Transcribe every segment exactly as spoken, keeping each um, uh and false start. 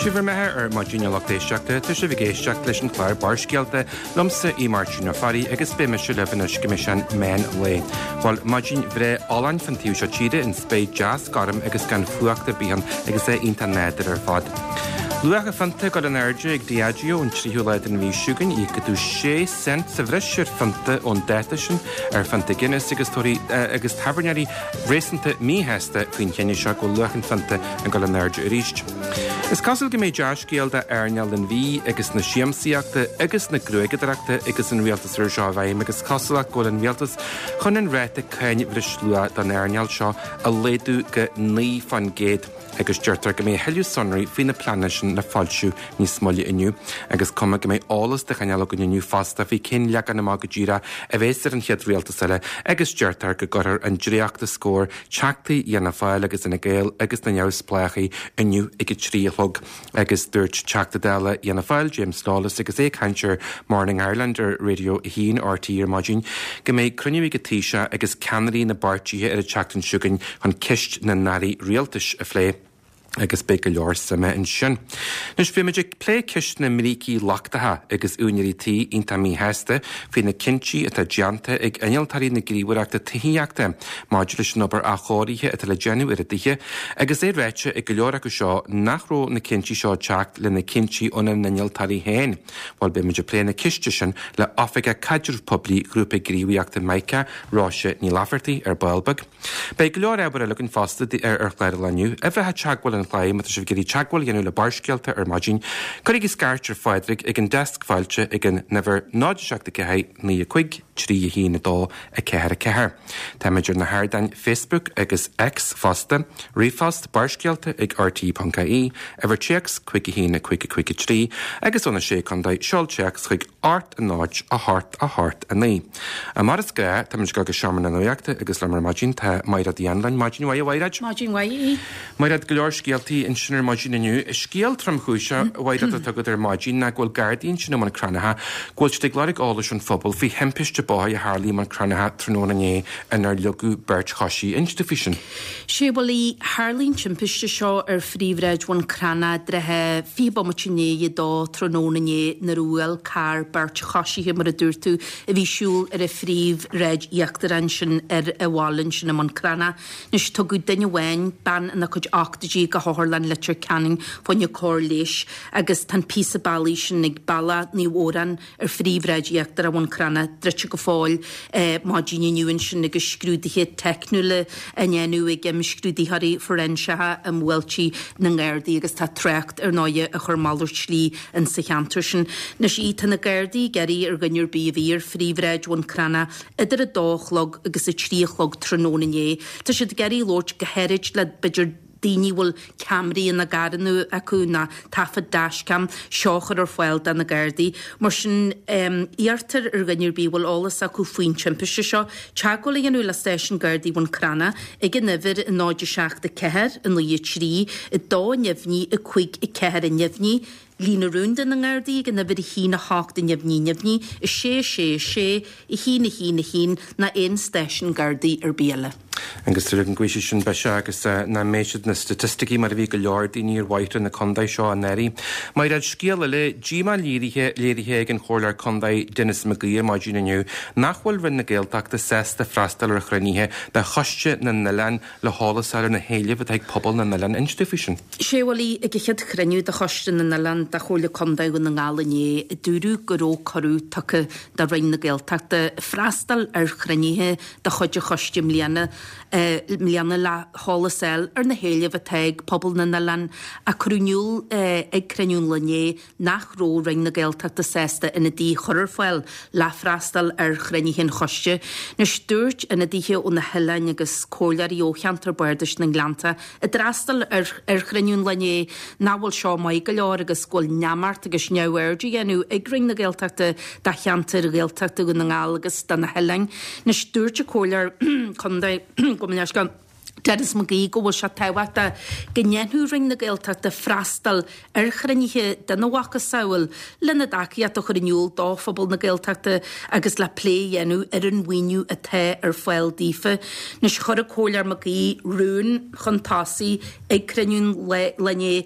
Siver meher ar Margina Lochtéisteachta, tu si vigéisteach leis an chláir barscialta lomsa í Margina Fari agus béime se lefanis gomission men le. While Margin vre alain fantíú seo tíide in spéid jazz garam agus gan fuachta bíhan agus é inta néidir ar fad. Luach a fanta god an airde ag Diageo an tríhúlaid an bhí siúgan í go dú sé cent sa bhrisir fanta ón déitaisin ar fanta Guinness agus tóí agus tabernarí réasanta míhesta faoin chéine seo go luach an fanta an god an airde a ríist. Is casil go méid deas géalda airneal an bhí agus na siamsaíachta agus na gruigedarachta agus an rialtas ar seo bhaim agus casilach go an rialtas chun an réite céine bhris lua don airneal seo a léadú go ní fan géad agus deirtar go mé heiliú sonraí fao na planeisisin na fáilsiú ní smoile inniu agus cuma go mé álas de chaneala go inniu fasta fhí cin leag an amá go ddíra a bhés ar an chiad rialtas eile agus deirtar go gorar an dríoachta scór teachtaí dhéana fáil agus ina ggéal agus na neamh spléchaí inniu ag go tríolog agus dúirt teachta déile dhéana fáil James Lawless agus é cantir Morning Ireland ar radio hín R T ar Margin go mé cruniú go tíise agus canarí na bartíthe ar a teachtan siúgan chun cist na narí rialtas a phlé agus be go leor sama in sin. Nus fi meidir plé cist na mrící lachtatha agus únirití inta mí heasta fi na cincí a tá deanta ag inaltarí na gríomhreaachta taíoachta máidir leis nobar a chóirithe a le genú ar a dithe agus é réite ag go leor acu seo nachró na cincí seo teacht le na cincí óna na inaltarí héin, bhil be meidir plé na ciste sin le Africa Caidir Publi grúpa gríomhreaachta Maica ráise ní lafartaí ar Bailbeg. Be go leor ebre legan fasta ar ar chléir leniu, a bheit teagháil Chlaim at a sibh gurí teagháil dhéanú le barscialta ar Margin, chuig is scartar fáidrig ag an desk fáilte ag an never náideseachta cethe ní a chuig trí a hína dó a ceir a ceir. Tá meidir na hairdain Facebook agus X fasta, rifast barscialta ag R T dot I E, ever checks chuig a hína chuig a chuig a trí, agus óna sé chundaid seol checks chuig art a náid a hart a hart a ní. A mar is ga, tá meidir go go seaman an óiachta agus le mar Margin tá mairad í anlainn Margin wai a wairad? Margin wai. Mairad go leor Scialtaí in sinar Margin aniu, is scial tram chúise wairad a tugad ar Margin na ghfuil Guardian sin man cranatha, ghfuil stig lárig álas an phobal fi hempiste báid a Harlí man cranatha tróna né an ar lugu Bert Choshi institution. Sé bhfuil Harlín timpiste seo ar phríomhreid wan crana drethe fi bomachiné dó tróna né na rúil car Bert Choshi he mar a dúirtú a bhí siúl ar a phríomhreid íachtaran sin ar a bháilin sin man crana, nus tugad daine bhain ban na chuid achtaidí go háirlan letir canning fanne cór leis agus tan písa bailí sin ag balla ní óran ar phríomhreid íachtar a bhain crana dreite go fáil Margin aniuin sin agus scrúdaithe technúla a nnéanú ag am scrúdaithaí forensathe am bhfuiltí na ggéirdaí agus tá treacht ar náide a chur málar slí an sa cheantar sin. Nes í tan na ggéirdaí geirí ar gannnear bí a bhí ar phríomhreid bhain crana idir a dóchlog agus a tríochlog tróna né. Tá si geirí lórt gohéirid le beidir daoine bhfuil camraí na garanú acu na tafa dashcam seochar ar fáil dan na Gardaí. Mar sin íartar ar gannnear bí bhfuil álas acu faoin timpiste seo, teagháil a dhéanú le station Gardaí bhain crana ag an nifir in náide seachta ceithir in luí trí i dá neamhní a chuig i ceithir in neamhní, lína rúnda na Gardaí gan na bhir hína hácht in neamhní neamhní i sé sé sé i hína hína hín na ein station Gardaí ar béle. Agus tu an gcuisi sin beise agus na méisiid na statisticí mar a bhí go leor daoine ar waithre na condaid seo an éirí. Mar ad scéal le ddíma lírithe léirithe ag an chóir condaid Dennis McGee Margin aniu nachhfuil rin na Gaeltachta sesta freastal ar chraníthe de choiste na Nillan le hálasar na héileh ag pobl na Nillan institution. Sé bhfuil ag chiad chraniú de choiste na Nillan de chola condaid go na ngálané dúrú goró choú tucha de rin na Gaeltachta freastal ar chraníthe de chuide choiste mlíana Uh, Milianna le hálasel ar na héileh teag pobl na Nillan a crúniúil uh, ag cruniún lené nach ró ring na Gaeltachta sesta ina dí chorar fáil le freastal ar chraníthe choiste. Na stúirt ina ddíthe ó na heilein agus cólarí ó cheantar buirdeis na Glanta a drastal ar, ar cruniún lené náhfuil seo mai go leor agus ghfuil neamart agus neabhairdí enú ag ring na Gaeltachta da cheantar Gaeltachta go na ngáil agus da na heilein. Na stúirte cólar chundaid Gominneas gan Dennis McGee go bhfuil se táhata gnéanú ring na Gaeltachta freastal ar chraníthe den nóhacha saoil lena daci a churiniúil dá phobal na Gaeltachta agus le plé dhéanú ar an bhaoiniú a the ar fáil dífa. Nes chur a cólar McGee rún chuntásaí ag craniún lené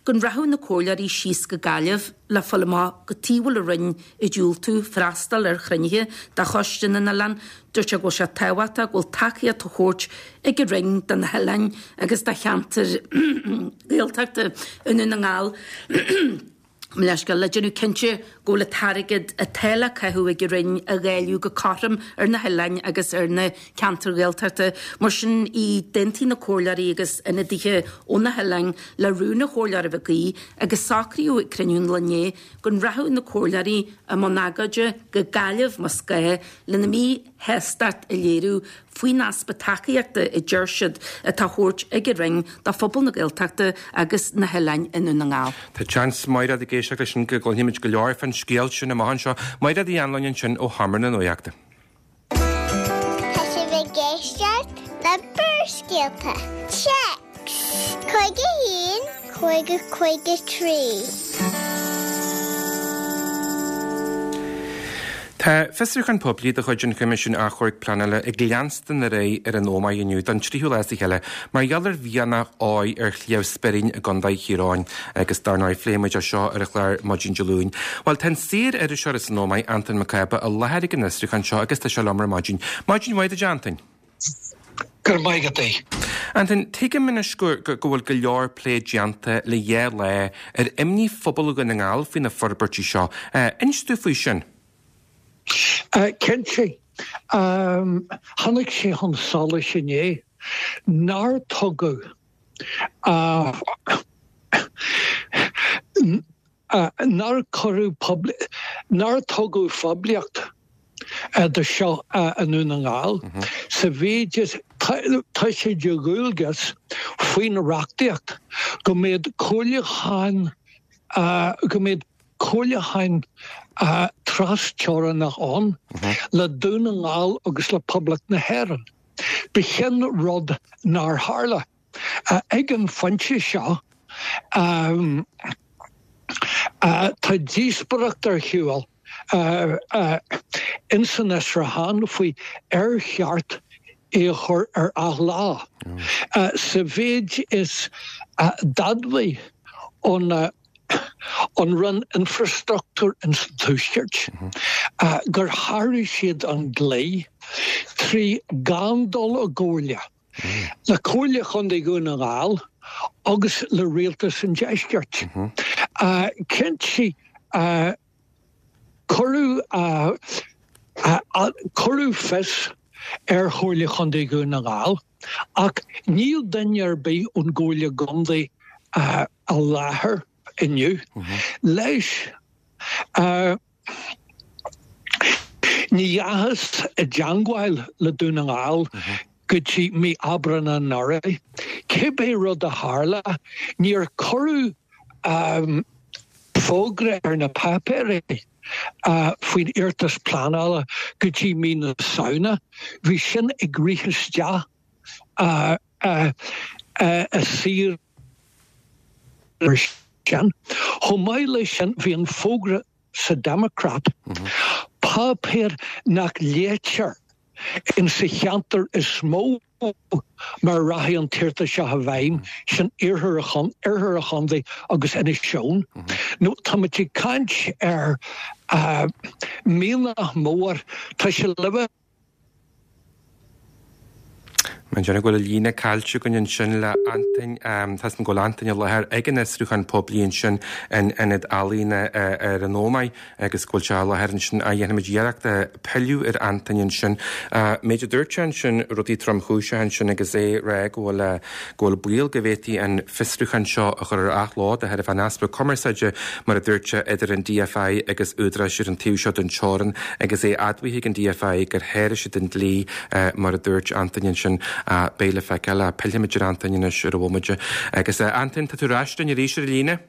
gon rathú na cóilearí síos go gaileh le folamá go tíhfuil a rinn i dúil tú freastal ar chrunnithe de choistin na lan dúirte go se tahata ghfuil takeí a tuchóirt ag go ring den na helainn agus de cheantar géalteachta in na ngáil. Mleis go le genú cinse go le tarigid a téile cethú ag rinn a ghéilú go carm ar na helainn agus ar na ceantar géalteachta mar sin í dentí na cóilearí agus ina ddíthe ó na helainn le rúna chóilear a bhagaí agus sacríú ag cruniún lené gon rathú na cóilearí a managaide go gaileh mascé le na mí hestart a léirú faoi naspa takeíachta i dúirsead a táthóirt ag ring dá phobal na géalteachta agus na helainn inú na ngáil. Tá chans maira a géisteach leis sin go ghilhimid go leor fan scéal sin na maithan seo maira í anlainn sin ó hamar na nóiachta. Tá sé bheith géisteach le burscéalta. Checks! Coige hín, coige coige trí. Tá festrúchan poblí a chuidn comisiún a chuirg planile ag gleanstan na ré ar an óma inniu don tríú leis heile, mar geallar bhíanna áid ar chléamh sperin a gandaid chiráin agus darnáid fléimiid a seo ar a chléir modín deúin. Weil ten sir ar a seo is an ómaid Anton McCabe a lehéir an istrúchan seo agus tá se lemar modín. Modín waid a Jantain? Gur maigad é. Anton, tuige mina sgur go bhfuil go leor plé deanta le dhé le ar imní phobal go na ngáil fin na forbertí seo. Instú faoi sin? Uh, Ken sé, um, hannig sé han sala sinné, nar togu, uh, uh, nar choru public, nar togu fabliacht, uh, de seo uh, anú na ngáil, mm-hmm. sa bhéidir tá sé de gúilgas faoin na reachtaíocht, go méid cóileáin, uh, go méid cóileáin Uh, tras teora nach an, mm-hmm. le dúna ngáil agus le public na héran. Begin rod nar harla. Uh, ag an fanse seo, um, uh, tá díosbaracht ar hiúil uh, uh, insan es rahan faoi ar cheart é chur ar ach lá. Mm. Uh, sa bhéid is uh, dadhaí on uh, on run infrastructure institutions, mm-hmm. uh, gur háirí siad an glé trí gandol a gólia. Mm. Le cólia chun é gúna gáil agus le réaltas an deisceart. Mm-hmm. Uh, Kent si uh, choru uh, uh, uh, choru fes ar chólia chun é gúna gáil ach níl dainnear bé an gólia gondé uh, a láthair inniu. Mm-hmm. Leis uh, ní jahas a jangwail le dúna ngáil go tí mí abrana nara. Cébé rud a harla níor choru um, fógra ar na papere uh, faoin irtas planála go tí mí na sauna. Bhí sin ag ríchastea uh, uh, uh, a sír Homaile sin bhí an fógra sa Democrat pá péir nach léitear in sa cheantar is smó mar rathí an tíirta se a bhaim sin iarthar a chun iarthar a chundaí agus ina seón. nó támatí caint ar uh, míle mór tá se libh. Man jana go lína calciú gon sin le antain tas an go antain lethir ag an isrúchan poblíonn sin in inad alína ar an ómaid agus gúil se lethir sin a dhéanamid dhéireacht a peiliú ar antain sin. Méidir dúirtean sin rudí tramchúise sin agus é ré ghfuil ghfuil buíal go bhhétaí an fistrúchan seo a chur ach lád a head fan aspa commerceide mar a dúirte idir an D F I agus údra siúr an tíú seo den teoran agus é admhaigh an D F I gur héir si den lí mar a dúirt antain sin a béile feiceil a peilimiidir antain is ar a bhmuide. Agus antain tá tú ráistin i ríisiir líne?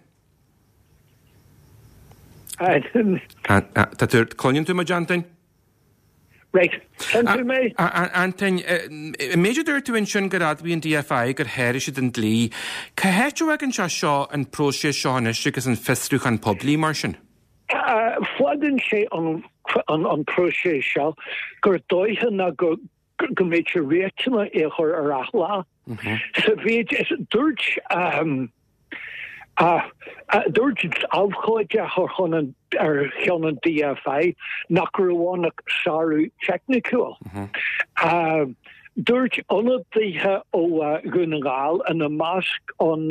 Tá tú cloinn tú mar antain? Right. Antain, méidir dúir tú in sin gur admhaigh an D F I gur héir si den lí. Ca héitú ag an se seo an próise seánis agus an fistrúchan poblí mar sin? Fuadan sé an próise seo gur dóithe na go go méid se réitina é chur ar ach lá. Sa bhéid is dúirt um, Dúirt ábhcháide chu chunan ar cheannan D F I nach raháinach saú technicúil. Dúirt onadaithe ó Gúnagáil in a másc an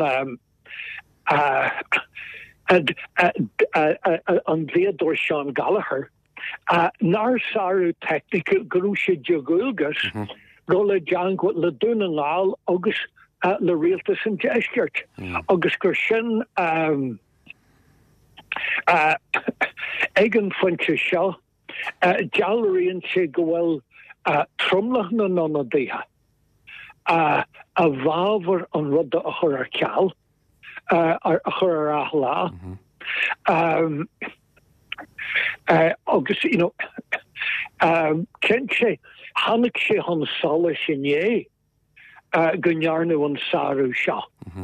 an bhéadúir Seán Gallagher nar saú technicúil gurú sé deagúilgus go le deangú le Dúnagáil agus Uh, le rialtas an deisceart. Mm. Agus gur sin um, uh, egan fuinte seo uh, dealaíonn sé go bhfuil uh, tromlach na nonadaithe uh, a bhábhar an rudda a chur ar ceall uh, ar a chur ar athlá. Mm-hmm. um, uh, agus, you know, um, cén sé, hannig sé hon sola sinné Uh, Gunjarnu an saru seo.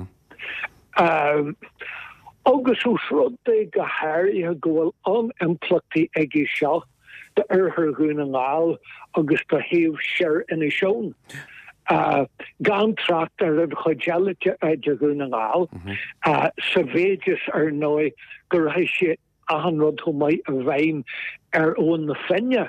Agus ús rudde go háir gohfuil an-implachtaí igi seo de urthar Gúnagáil agus go héamh seir ina seón. Gan tracht ar rud chuidealaite de Gúnagáil sa bhéidir ar nói gur raibh sé ahan rud chomh maiid a bhaim ar ón na finne.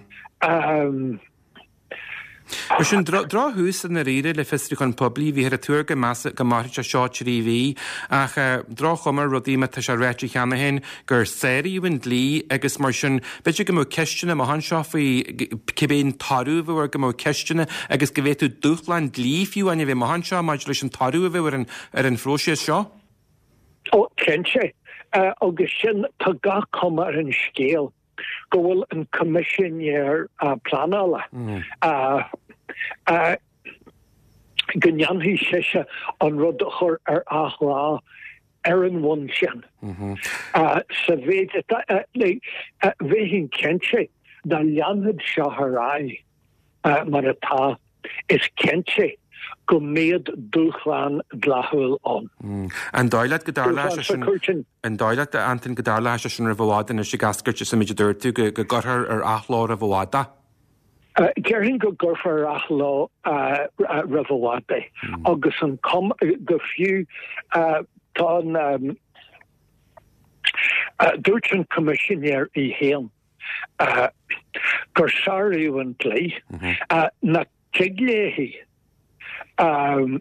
Mar sin drá hús in na riire le Fistriúchan Poblí bhí ar a túr go go máirte seáitirí bhí ach drá chumar rudíime tá se réití cheanna hen gur séiríúin lí agus mar sin beidir go mó ceistena a hanseo faoi cibéon tarú bhar go mó ceistena agus go bhéú dúchlein lí fiú aine bheith hanseo maidir leis an tarú bhar ar an phróisiad seo? Ó cén sé agus sin tá ga chuma ar an scéal. Go bhfuil an commissionéir uh, planála. Mm. Uh, uh, Gunneanhí séise an rud a chur ar athlá ar an bhain sin. Sa bhéidir bhéhín cinse dá leanhad seo thrá mar atá is cinse go méad dúchláin dlathúil an. An dáilad go dála an dáilad a antain go dála sin ar bhháda na sé gascairt sa méidir dúirtú go go gurthar ar athlá a bhháda? Ceirn go gurthar ar athlá ra bhháda agus an com go fiú tá an dúirt an commissionéir i héan gur sáiríú an lí na cigléhí Um,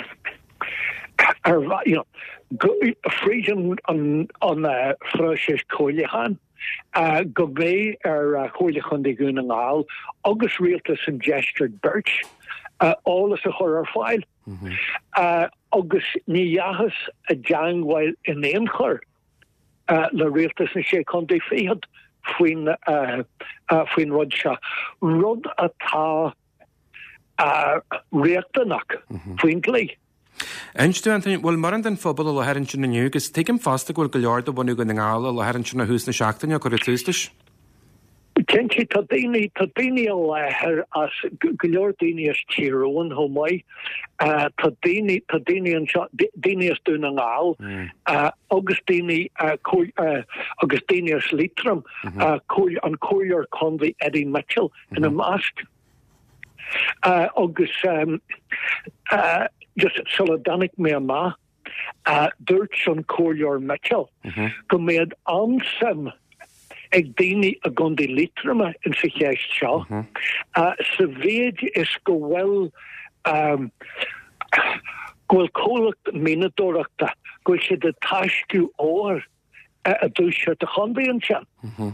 er, you know, go, freedom on on uh, Froshes Coilihan, uh, go bé er uh, Coilihan de Gúnagáil, agus rialtas an gestured birch, uh, all is a horror file, mm-hmm. uh, agus ní jahas a jangwail in éonchur, uh, le rialtas an sé conde féhad, fuin uh, uh, fuin rud seo, rud atá Uh, réachtanach faoin lí. Einstú Anthony, bhfuil mar an den phobal le heann sin naniu, gus tuigim fásta bhfuil go leor do bhainú go ngála le heann sin na hús na seachtaine go túistis? Kenshi tá daoine tá daoine a lethir as go leor daoine as tíróin chomh maith, tá daoine tá daoine an seo daoine as dúna ngáil, agus daoine agus daoine as Leitrim, an cóilear Conley Eddie Mitchell in a másc. Uh, agus um, uh, just solidanig mé ma uh, dúirt an cóilear Mitchell mm-hmm. go méad ansam ag daoine a gundí Leitrim in sa chéist seo mm-hmm. uh, sa bhéid is go bhfuil um, go bhfuil cólacht mínadóireachta go bhfuil sé de taisciú óir uh, a dúise a chundaíonn sin.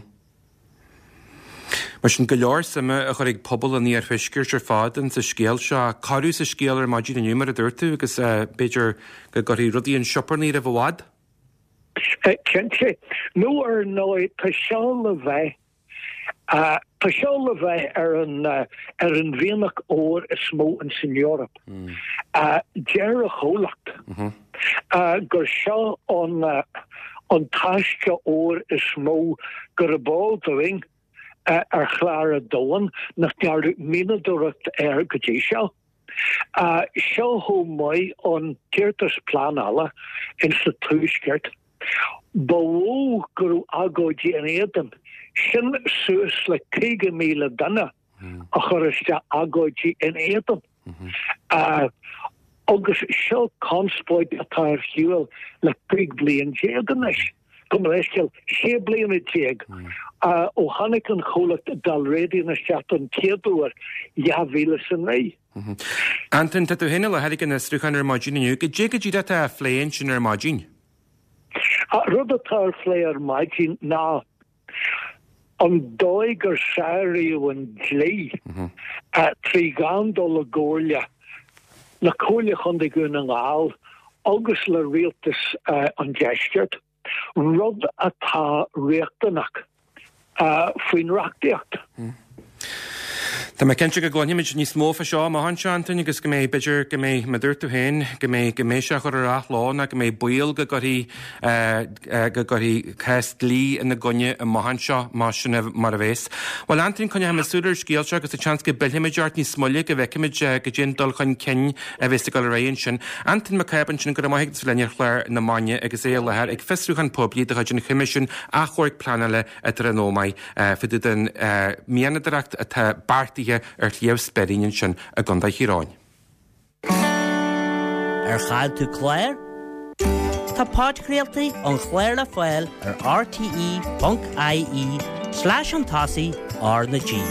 Mar sin go leor sama a chuir ag pobl a níor fisciir ar fádan sa scéal seo, carú sa scéal ar maidí na numar a dúirtú agus beidir go goí rudaíon siopar ní a bhhád? Cén sé, nó ar nói tá seán le bheith tá seán le bheith ar an ar an bhíonach óir is mó an sin Eorop. Dear a cholacht gur seo an an taisce óir is mó gur a báil doing Uh, ar chláir a dóin nach dearú mínadúireacht ar go dtí seo. Seo chomh maith an tíirtas planála in sa túisceart. Ba bhó gurú agóidí an éadam sin suas le cúige míle dana a chuiriste agóidí in éadam. agus seo conspóid atá hiúil le pig blion téaganis. Gom leisceil sé blion a téag. Ó hannig an cholacht dal rédi na seatan téadúar javíle san mé. Anton, tá tú hinna le heilig na struchan ar mágin aniu, go dé go ddíad a phléin sin ar mágin? Rud atá phlé ar mágin ná an dóig ar sáiriú an dlí trí gándol a górlia na cólia chundig gún an gáil agus le rialtas an geistert rud atá réachtanach faoin reachtaíocht. Tá me kense go gláimid níos mó fa seo má han seantain agus go mé beidir go mé madúirtú hain go mé go mé se chur ar athlána go mé buil go goí go goí ceist lí in na gunne a mahan seo má sinna mar a bhés. Well antain chunne ha súidir scíalte agus a chans go bilimiideart ní smolle go bheiciimiid go gin dul chun cin a bhés go réon sin. Antain me ceban sin go maiigh leine chléir na maine agus é lethir ag festrúchan poblí de chun chuimiisisin a chuirg planile a tar an nómaid fiú den mianadaracht a bartaí ar líomh speríonn sin a ganda chiráin. Ar chaid tú chléir? Tá páidchréaltaí an chléir le fáil ar r t e dot i e slash an tasaí ar na G.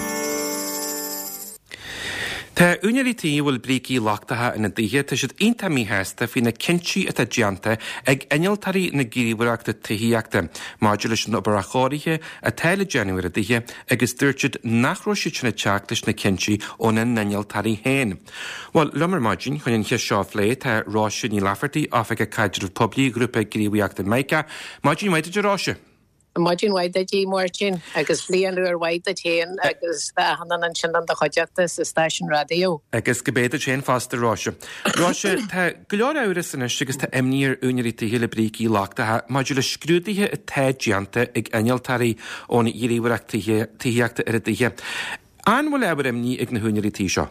Tá únirití bhfuil brící láchtathe ina dtíthe tá siad onanta mítheasta faoina cinsí atá deanta ag innealtarí na gíríomhreaachta taíochta, máidir leis an obair a chóirithe a teile Januar a dtíthe agus dúirtead nachró siad sinna teach leis na cinsí óna innealtarí héin. Well, lumar máidin chuinn che seo lé tá ráise ní lafartaí áfa a caidirh poblí grúpa gíríomhreaachta Maica, máidin maididir ráise. Imagine why the G Martin, agus blian ar white the chain, agus the hanan and shindan the hojata station radio. Agus gebéidir chain faster Ráise. Ráise, tá goleor áras in agus tá imníir únirití hile brící láchtathe, máidir le scrúdaithe a tá deanta ag innealtarí óna gíríomhreaachta taíochta ar a dtíthe. An bhfuil eabhar imní ag na únirití seo?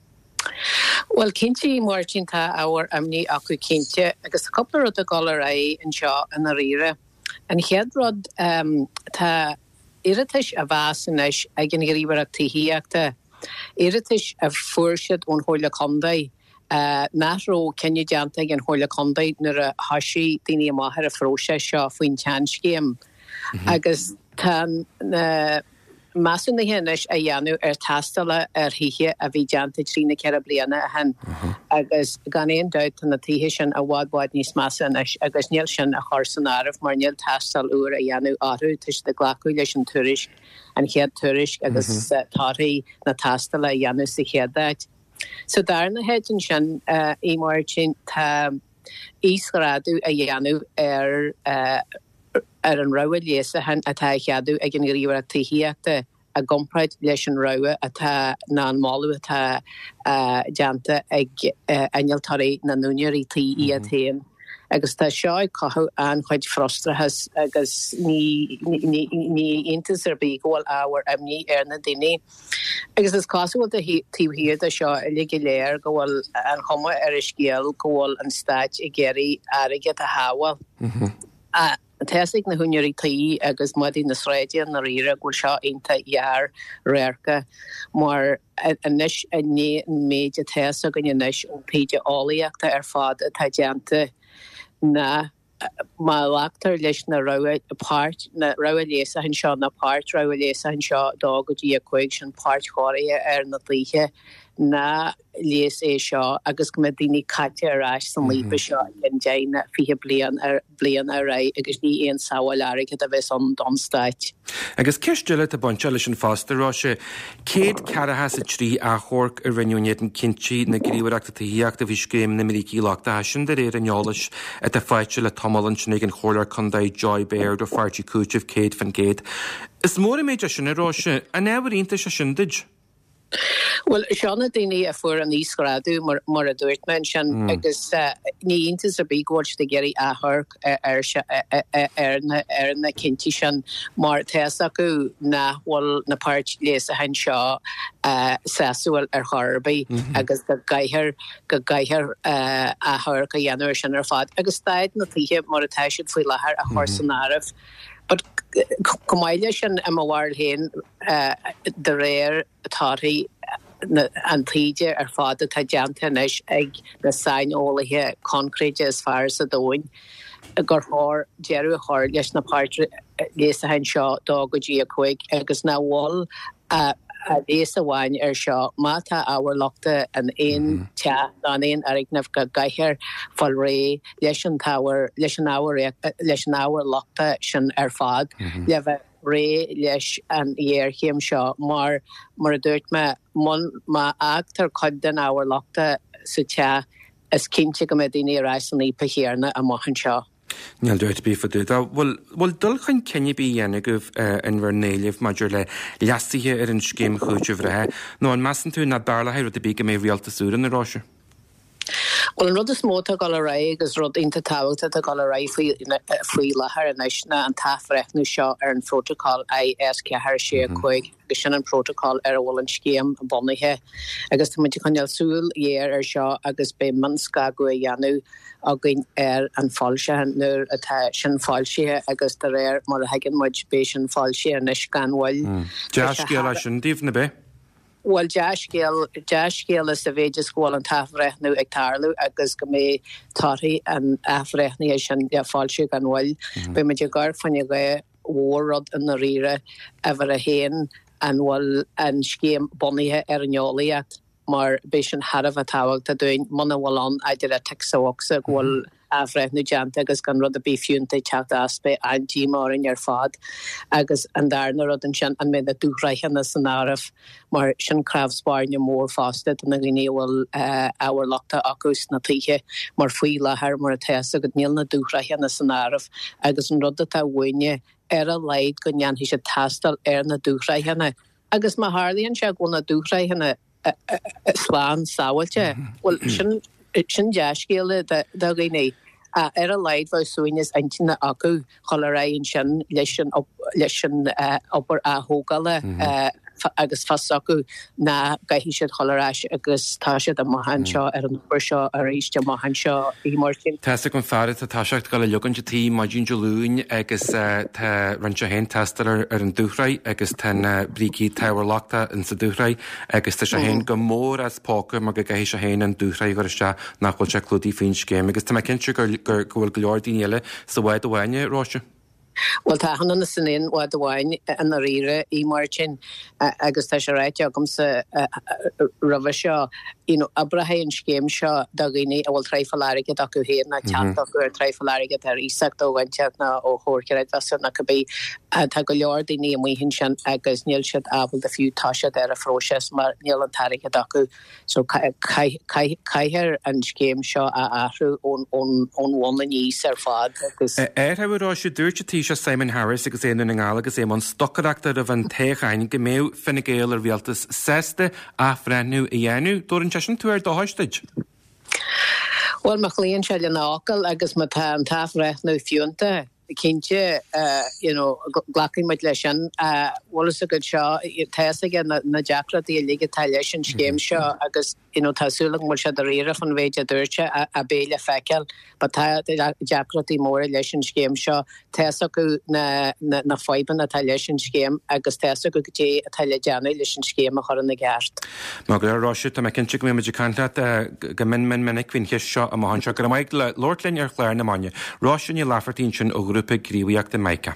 Well, Kinchi Martin ta our amni aku Kinche, agus a couple of the gallery in Shaw and the Rira. And headrod um ta iritish a vasinish agin geribarak tihiakta iritish a furshid on hola kondai uh natro kenya janta and hola kondai nura hashi dini mahara frosha sha fuin chanshkim agus tan uh Masun the henish a yanu er tastala er hihe a vijanta trina kerabliana han agus ganin dout an the tihishan a wad wad nis masanish agus nilshan a harsanarif marnil tastal ur a yanu aru tish the glakulishan turish and he had turish agus tari na tastala yanu si head that. So there in the hedging shan uh e marchin ta isgradu a yanu er uh ar an rawa léasa han atá cheadú ag an gríomhar taíochta a gompraid leis an rawa atá ná an málu atá deanta ag innealtarí na núinearí taí a taon. Agus tá seo cathu an chuid frostrachas agus ní ní intas ar bí ggóil áhar amní ar na daoine. Agus is cásáil a tíomhhiad a seo a le go léir gohfuil an chuma ar a scéal gohfuil an stáit i ggéirí aige a hábhail. Tesig na hunnearí taí agus mudí na sráide na rire gúil seo inta iar réirca mar anis a né méid a tesa gan inis an péide álaíochta ar fád atá deanta na má láachtar leis na rawa páirt na rawa léasa an seo na páirt rawa léasa an seo dá go dtí a chuig sin páirt choirithe ar na dlíthe na lés é seo agus go daoine caite arás san líbe seo an déine fihe blian ar blian ar ra agus ní éon saoil airige a bheits an domstáit. Agus ceistile a bonse leis an fásta Ráise, céad cearathe sa trí a chóirc ar rinneúnéad an cinsí na gríomhreaachta taíochta bhí scéim na milící láchtathe sin de réir an neolais a tá fáilte le tomalan sin ag an chóir chundaid Joy Baird ó fáirtí cúteamh céad fan géad. Is mór méid sin Ráise a nebharíonnta se sindig? Well, Seanna daoine a fuair an ísgradu mar mar a dúirt man sin agus ní intas a bígóirt de geirí áthar ar na cinnti sin mar teas acu nahfuil na páirt léas a hen seo sasúil ar Harbaí agus go gaiithir go gaiithir áthar go dhéanúir sin ar fad agus staid na títhe mar a teisiid faoi lethar a thorsanarmh. But Comáile sin am a bhhair héin de réir atátaí an tíide ar fáda tá deantais ag na sain ólathe concrete as far as a dóin. gur thir dearú thir leis na páirte léas a hen seo dá go dí a chuig agus na bháil a léas a bháin ar seo mátá áhar lochta an éon te ná éon ar ignamh go gaiithir fáil ré leis an táhar leis an áhar leis an áhar lochta sin ar fad le bheith ré leis an dhéarchéim seo mar mar a dúirt me má agtar chuid den áhar lochta sa te is cinnte go mé daoine ráis an ípa chéarna a maihan seo. Níl dúirt bí faú. Bhfuil dul chun cenne bí dhéana goh an bhar néileh maidir le leastaithe ar an scéim chuúte bhrethe nó an measan tú na darlathe rud a bí go mé rialtasúra na ráise. Well an rud is móta gal a ra agus rud inta táhata a gal a ra faoi lethar a neisna an tafreichnú seo ar an protocol I S cethir sé chuig agus sin an protocol ar bhfuil an scéim a bonithe agus tá muid chuneal súil dhéar ar seo agus be man scagu a dhéanú a gin ar an fáilse nuair atá sin fáilsithe agus de réir mar a haigin muid bé sin fáilse ar neis ganhil. Deas céal a sin díomh na bé? Well deascéal deascéal is a bhéidir scóil an tafreichnú ag tarlú agus go mé tátaí an afreichnú sin de fáilse ganhil be muid gar fanne go mhórrad an na rire a bhar a héan an bhfuil an scéim bonithe ar an neolaíocht mar bé sin Harmh a táhacht a dúin muna bhfuil an idir a texaoachsa bhfuil afreichnú deanta agus gan rud a bí fiúnta teachta aspa antí mar in ar fad agus an darna rud an sin an mé a dúchraichanna san áramh mar sin crabhspáirne mór fásta na gine bhfuil áhar lochta agus na títhe mar faoi lethar mar a teasa go níl na dúchraichanna san áramh agus an rud a tá bhaine ar a leid go neanhí sé tastal ar na dúchraichanna agus má hálíonn se go na dúchraichanna sláán sáhailte well sin sin deascéile da gine ar a leid bh suúines eintina acu choraíonn sin leis sin opair a thógáile agus fas acu na gaithí siad choráis agus tá siad a maihan seo ar an uair seo ar éiste maihan seo í mar sin. Testa gon fearad a táiseacht go le legan de tí maidín deúin agus tá ranse hen testar ar an dúchraid agus ten bríí tahar lachta in sa dúchraid agus tá sé hen go mór as póca mar go gaihí sé héin an dúchraid go se nachhfuil se clúdaí fin céim agus tá cinnte gur gur go leordíine eile sa bhaid a bhaine ráise. Well tá hanna na sanin bhd bháin an na rire í mar sin agus tá sé réite agam sa roimh seo a brathe an scéim seo da gine a bhfuil treifaláige acu héad na teanta gur treifaláige ar ísach dóhainteach na ó thóirceid was na go bí tá go leor daoine mhuihinn sin agus níl siad abal de fiú táisiad ar a fróses mar níl an taige acu so caiithir an scéim seo a ahrú ón bhna níos ar fad agus. Er ha rá sé dúirte tí se Simon Harris agus éanú na ngála agus é man stochachta a bhan téchain go méh finna géal ar bhialtas sésta a frenú i dhéanú dó an tesin tú ar dóhaisteid. Well mar chlíonn se le nácail agus má tá an tafreichnú fiúnta cinnte ghlacaí muid lei sin bhlas a go seo teige na deacratí a lige tá leis an scéim seo agus tásúlaach mu se a réire fan bhéide dúirte a béle feiceil, ba tá deacratí mór leis an scéim seo teasa go na fáiban a tá leis an scéim agus teasa go dé a tá le deanna leis an scéim a chur na gceart. Má go ráisiú tá cinnte go mé canta go min min minic hín his seo a maihan seo go mbeid le Lordlinn ar chléir na maine. Ráisiún í lefartín sin ó grúpa gríomhaíocht den Maica.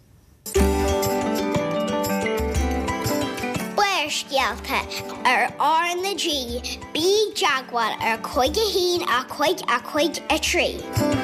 Buairscéalta ar á na G, bí jaagwal ar chuige hín a chuig a chuig a trí.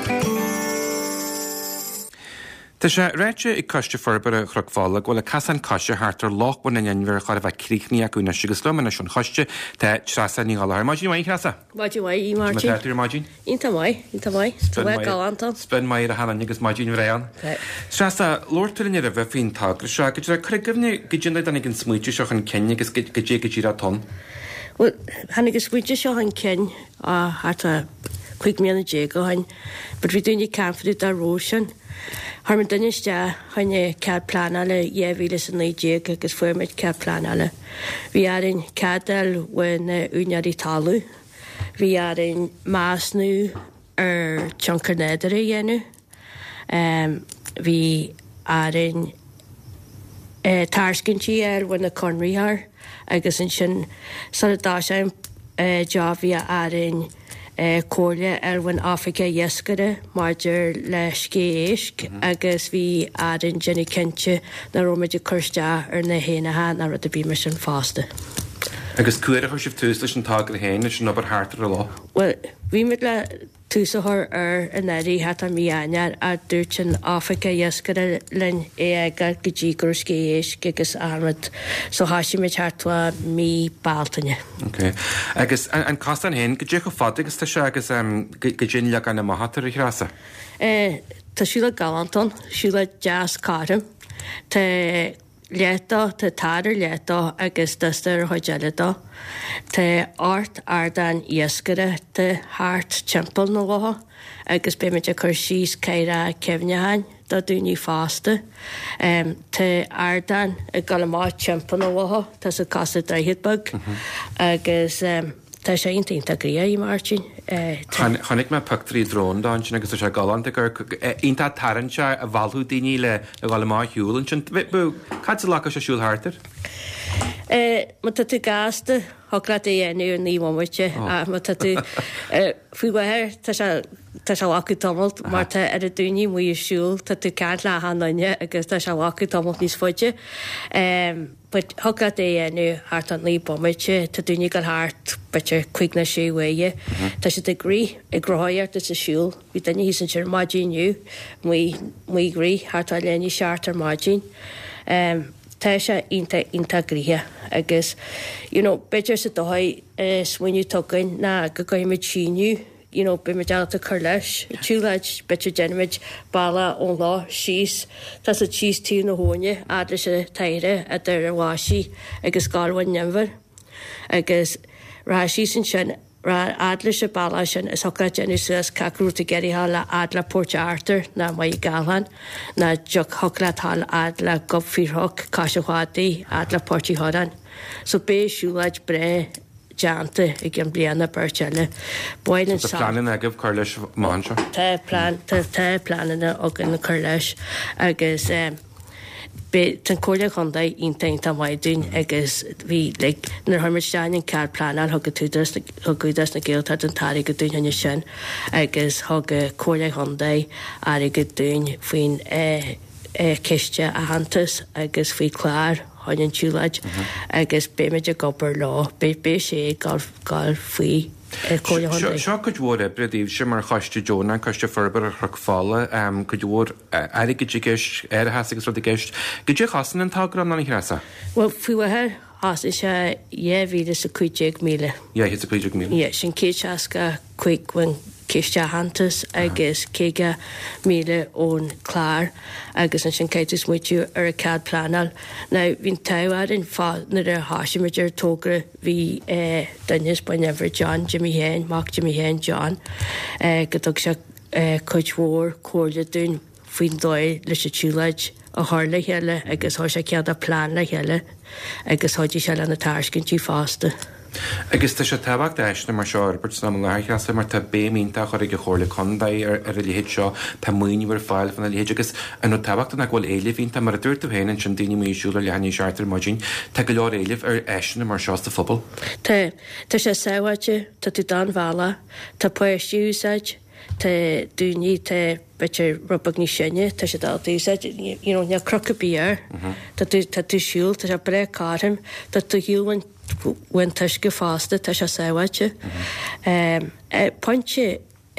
Tá sé réite i coiste forbar a chruaghála go le casan caiise hátar lochban in inmhar chuir bheith críchní acu na sigus lom na sin choiste tá trasa ní gáir máidín mai chasa. Máidín mai í mar máidín? Ínta mai, ínta mai, tá bheith galanta. Spin mai a hana agus máidín réan. Trasa Lordlinn ar a bheith fin tagra se go dtí chuigimne go dtí an gin smuoite seo an cenne agus go dé go dtí a ton. Well, hanna go smuoite seo an cen a háta chuig mianna dé go hain, bud bhí dúine camfadú a rósin. Harman duiste haine cead plana le dhéhhíle san lédé agus fuimiid cead plana le. Bhí arin cadal bhain únearí talú. Bhí arin másnú ar tioncarnéidir a dhéanú. Bhí arin társcintí ar bhain na conraíthar agus an sin sardá sé jobhí arin cóirle ar bhain Africa dhéascare maidir leis cééisc agus bhí arin Jenny Kentse na roiméidir chuirste ar na héanathe na rud a bhí mar sin fásta. Agus cuair a chuir sibh túús leis an tag a héin leis an obair hátar a lá? Well, bhí mit le túsathir ar an éirí hat a míanear a dúirt an Africa dhéascare len é agar go dtí gur cééisc agus armad so háisi mit hartwa mí baltaine. Ok. Agus an cast an héin, go dtí go fad agus tá se agus go djin le an na mahatar i chrása? Tá siúla galanton, siúla jazz carm, tá Léta tá táidir léta agus dustar hoidealada. Tá ort ardan iascare tá hart timpel na látha agus béimiid a chur síos ceire cefneáin do dúní fásta. Um, tá ardan a galamá timpel na látha tá sa casa dreihidbug agus um, tá sé intínta gria í Martin. Chanig me pactarí drón dáin sin agus sé galant gur ínta taranse a bhhalú daoine le a bhil má hiúlann sin bu cad lecha sé siúlthtar? Ma tá tú gáasta thugla é dhéanú ní bhhaite a ma tá tú fuihair tá se bhacu tomult mar tá ar a dúine mu siúil tá tú ceart le hánaine agus tá se bhacu tomult níos foiide. But thugla é dhéanú hart an lí bommite tá dúine gur háart bete chuig na séhhaige. Tá sé degree i gráart is a siúil, hí daine hí san sin mádíniu mu grí hart a léní seart ar mádín. Tá sé inta inta gríthe agus you know, beidir sa dóid swinniu tugain na go goimid síniu, you know, be me dalta chur leis, túlaid beidir genimiid balla ón lá síos, tá sa tíos tí na hóine adla se taire a d ar bháisi agus gáilhain nemhar agus rá síos sin ra adla se balla sin is hoca genú suas cacrúta geirithe le adla Port Arthur na mai galhan na jog hogla tal adla gobfíorthach caiisihádaí adla Portí Horan. So bé siúlaid bre janta i gin bliana bertile. Boilen sa. Tá planan agah chuir leis mánseo? Tá plan tá tá planana agan na chuir leis agus um, be tan cóide chundaid intainta maidún agus bhí le nar harmistein cear planal thug túdas thugudas na ggéalta an tarí go dún henne sin agus thug cóide chundaid ar go dún faoin ceiste a hantas agus faoi chláir hain túlaid agus béimiid a gobar lá bé bé sé gáil faoi Seo go dúir bredíh sem mar chaiste Jóna chuiste ferbar a chruchála go dúir aige ddíis ar heasagus ru gist. Go dtí chasan an tágram na chréasa? Well fuihair has is sé dhéhhíle sa chuideag míle. Ié hé a chuideag míle. Ié sin céteasca chuighain ciste hantas agus céige míle ón chlár agus an sin caiitis muitiú ar a cad planal. Now hín taimhar in fá na a háisiimiidir tógra hí danis ba never John, Jimmy Hain, Mark Jimmy Hain John go dog se chuidhór cóirle dún faoin dóid leis a túlaid a hála heile agus há sé cead a plán le heile agus háidí se le na táircintí fásta. Agus tá sé tabacht eisna mar seo Albert na leithcha mar tá bémínta chuir go chóirla condaid ar ar a léhéid seo tá muoinehar fáil fan na léhéid agus an tabhacht na bhfuil éileh hínta mar a dúirta héanaan sin daoine múisiúla lehanní seartar maidín tá go leor éileh ar eisna mar seosta fphobal. Tá Tá sé saohaide tá tú don bhela tá poistúsaid tá dúní tá beidir rubag ní sinne tá sé dáúsaid ne crocha bíar tá tú siúil tá sé bre cárim tá tú hiúhain when tuisce fásta tá se saohaide. Pointse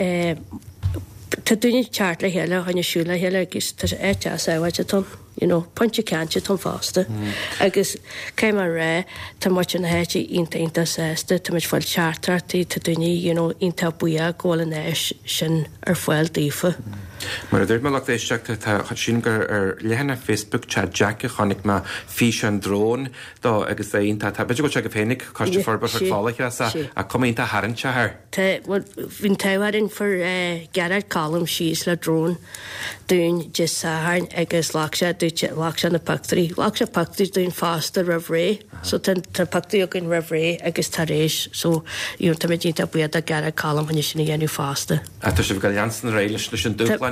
tá dúine teart le heile haine siúla heile agus tá sé éte a saohaide tom, pointse ceante tom fásta. Agus céim mar ré tá muid na héite intainta sésta tá muid fáil teartartaí tá dúine inta buia ggóla néis sin ar fáil dífa. Mar a dúirt me leach éisteachta tá sin gur ar lehanana Facebook chat Jack a chonig me fi an drón dá agus é onanta tá beidir go se go fénig coiste forbar chu fála a cumínta haranse thir. Tá hín taimhain for Gerard Colm síos le drón dún de sahain agus láse láse na pactarí. Láse pactarí dún fásta rah ré, so tá pactarí a gin rah ré agus tar rééis so tá mé dínta buad a Gerard Colm haine sinna dhéanú fásta. A tá si go leansan réile leis an dúpla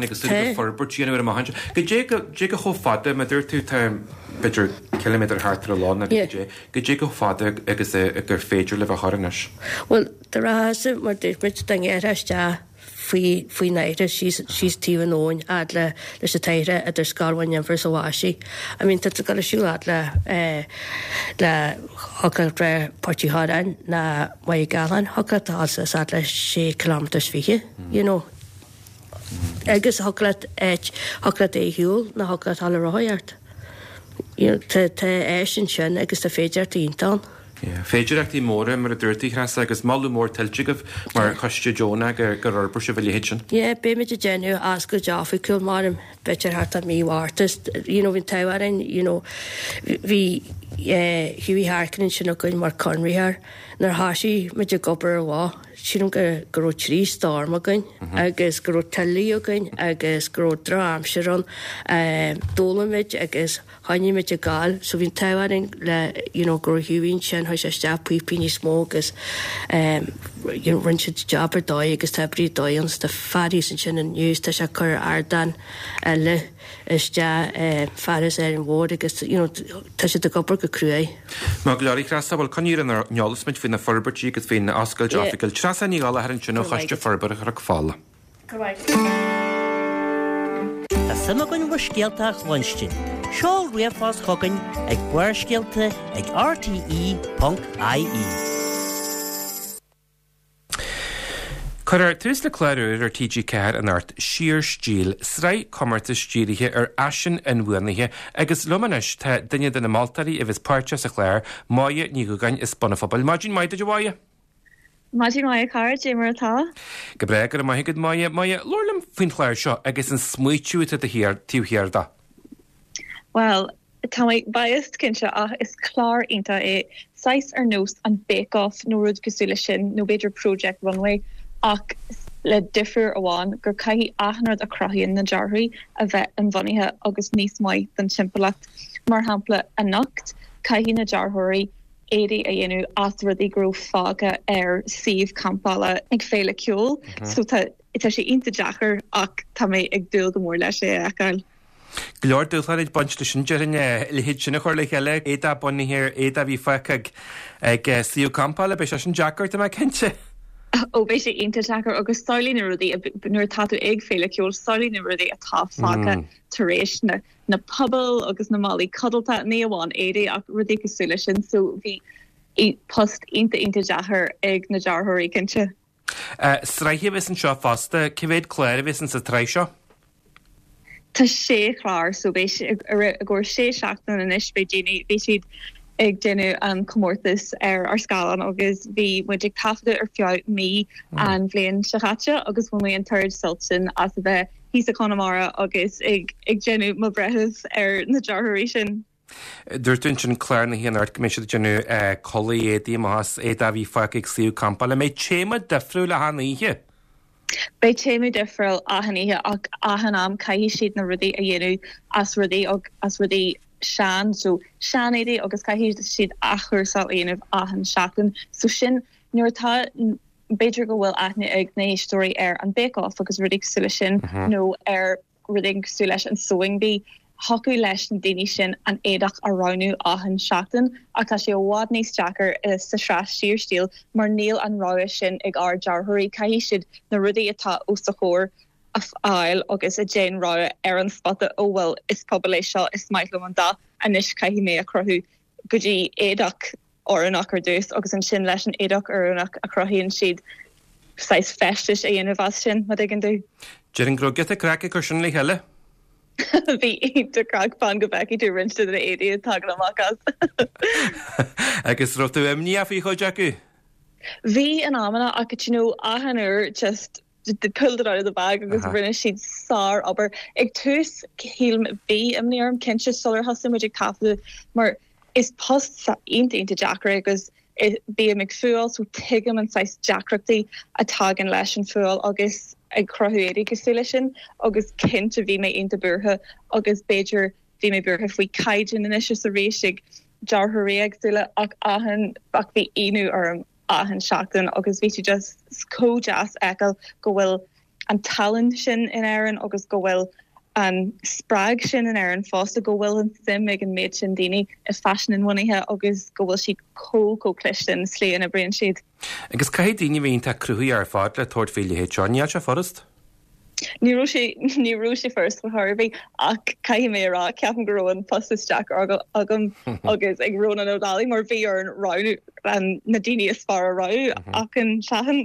Joanna agus forbertíanú ar mahan. Go dé go cho fada me dúir tú bidir kilometr hartar lána go dé go fada agus gur féidir le a chonas. Well, de ra mar dúbrit den éiste fao neire síos tíh nóin ad le leis a teire a idir scarhain fir soáisi. I mean, tu go siú ad le le hogad re Portíáin na mai galan hogad alsas ad le sé kilometers fiche, you know. Agus hogad éit hogad é hiúil na hogad hall roiart. You know, te éisisin sin agus tá féidir tíntan. Féidirachtaí móra mar a dúirtaí chreasa agus malú mór tiltegah mar chuiste Jóna gur gur orbar se bhfuil hitsin. Ie, bé me de genú as go deafacúil marm betir hart a míhhartas. You know, hín taharin, you know, hí hiúí harcanin sin a goin mar conrihar nar háisi me de gobar a bhá. Sím go gur trí storm a goin, agus gur talí a goin, agus gur drám se an dólamid agus haine me de gáil, so hín taharin le, you know, gur hiúín sin ha sé sta puipíní smó agus rinn se jobbar dói agus tá brí dóians de farí san sin an níos tá se chur ardan le is de faris ar an bhór agus, you know, tá se de gobar go cruúé. Má go leí crasa bhil chuníir an neolasmid fin na forbertí agus fin na ascail deaficail. Trasa ní gála ar an sin chuiste forbar ar fála. Tá sama goin bhar scialteach bhainstein. Seáil riamhás chogain ag buir scialta ag r t e dot i e. Chuir tús le chláirúir ar T G ceir an art siar stíl sraid commarta stíirithe ar aisin an bhuanaithe agus lumanis tá duine den na Maltaí a bheits páirte sa chléir máide ní go gain is bonafabal. Máidín maidide de bháide? Máidín maidide car, dé mar atá? Go bre gur maithigad maidide maidide lorlam faoin chléir seo agus an smuitiúta a hir tíúhéar da. Well, tá mé biased cinse ach is clár ínta é sais ar nós an bake-off nó rud cosúla sin nó beidir project runway ach le difriúr amháin gur caithí aithnar a crothíonn na dearthaí a bheith an bhainithe agus níos maith den timpplacht mar hampla a nocht caithí na dearthirí éirí a dhéanú as rudí grú fága ar siomh campála ag féile ceol, so tá sé ionta deachar ach tá mé ag dúil go mór leis é acail. Glór dúilchaid bunch sin dearan le hid sinna chuir le cheile éad bunna hir éad a bhí feiceag ag siú campála be se sin Jackart a cinnte. ó béis sé ionta deachar agus stáilína rudí nuair táú ag féile ceol stáilína rudí atá fága taréis na na pobl agus na málaí codalta ní amháin éirí ach rudí cosúla sin so bhí post ionta ionta deachar ag na dearthirí cinnte. Sraithí bheits an seo fásta, cibhéad cléir bheits an sa tréis seo? Tá sé chlár so béis a ggur sé seachtain in isis bé déine bé siad ag dénne an commórtas ar ar scalan agus bhí muidir tafada ar fiáid mí an bblion sechatte agus bfu mé an third sultan as a bheith hí a Connemara agus ag ag dénne má bretheh ar na dearthirí sin. Dúirtún sin chléir na híon art goméisi dénne cholaí édaí más éad a bhí faic ag siú campála mé téma defriú le hanaíthe. Bei téimú difriúil ahaníthe ach ahanam caihí siad na rudí a dhéanú as rudí as rudí sean so sean éidir agus caihí siad achar sá aanamh ahan seachtain so sin nuairtá beidir go bhfuil aithne ag na históí ar an bake-off agus rudí cosúla sin nó ar rudí cosúla leis an sewing bee hocu leis na daoine sin an éadach a ranú ahan seachtain ach tá sé bhád níos deachar is sa sreas siar stíl mar níl an ráis sin ag ár dearthirí caihí siad na rudaí atá ó sa chóir a fáil agus a Jane rá ar an spotta ó bhfuil is poblbal seo is maithlumm an da a níos caihí mé a crothú go dtí éadach orannach ar dús agus an sin leis an éadach orannach a crothíonn siad sais festis a dhéanamh as sin ma ag an dú. Jean grogad a crack chu sin le heile? Bhí ionta crack fan go bheici tú rinste na éí tag amachchas. Agus rotú imní a fhí chuid acu? Bhí an amana a you know ahanúr just they pulled it out of the bag agus uh-huh. rinne siad sár aber ag tús híl bhí imníarm cinse solar hasan muidir tafa mar is post sa ionta ionta deachra agus bí a mcfuil so tuigem an sais deacrachtaí a tagan leis an fuil agus ag crothúéirí cosúla sin agus cinnte bhí mé ionta burtha agus beidir bhí mé burtha faoi caiidin in isise sa réisig dearthirí agsúla ach ahan ach bhí inú orm ahan seachtain agus bhí tú just códeas ecail go bhfuil an talent sin in airan agus go bhfuil an sppraag sin in airan fásta go bhfuil an sim ag an méid sin daoine is fashion in bhaithe agus go bhfuil siad có có clistean slé in a brion siad. Agus cai daoine bhíon tá cruúí ar fád le tuairt féile hé Johnny se forrast? Ní rú sé first go Harbí ach cai mé rá ceapan go roin fustas Jack agam agus ag rona nó dalí mar bhí ar an ráú an na daine is far a rá ach an sean.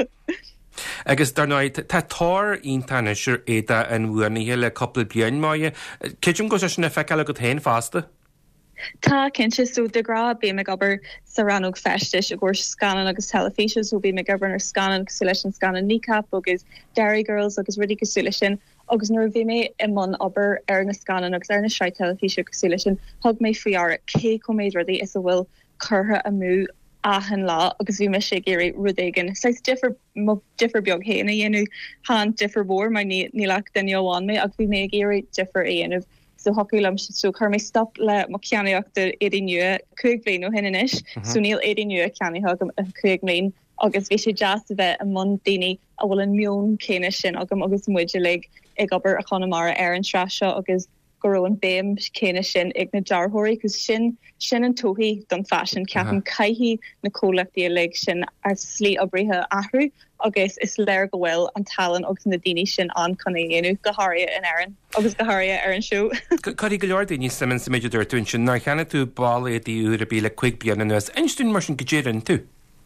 Agus dar náid tá tóir iontainna siir éda an bhuanaithe le coppla bliain máige, Cidim go sinna feiceile go tain fásta? Tá cinse sú de gra bé me gobar sarannog festis a ggur scanan agus telefíe so bé me gobar scanan gosulisin scanan kneecap agus dairy girls agus ridí gosulisin agus nuair bhí mé imman aber ar na scanan agus ar na shy telefíe gosulisin hog mé faoar cé com méid rudí is a bhfuil curtha a mú ahan lá agus bhí me sé géirí rudéigen. Sais differ differ beag héna dhéanú há differ bór mar ní leach den joháin mé ag bhí mé géirí differ éanamh. So hoculam so chur mé stop le mo ceannaíachtar éidir nua chuig bliain ó hinne is, so níl éidir nua ceannaithe agam a chuig bliain agus bhí sé jazz a bheith a man daoine a bhfuil an mion céine sin agam agus muide le ag obair a chonamara ar an sra seo agus go raibh an béim céine sin ag na dearthirí cos sin sin an tóthaí don fashion ceapan caithí na cólachtaí le sin ar slí obríthe ahrú agus is léir go bhfuil an talan agus na daoine sin an chuna dhéanú go háirithe in airan agus go háirithe ar an siú. Cadí go leor daoine saman sa méidir dúirtún sin ná cheanna tú bála éí úr a bí le chuig bliana nuas einstún mar sin godéirann tú?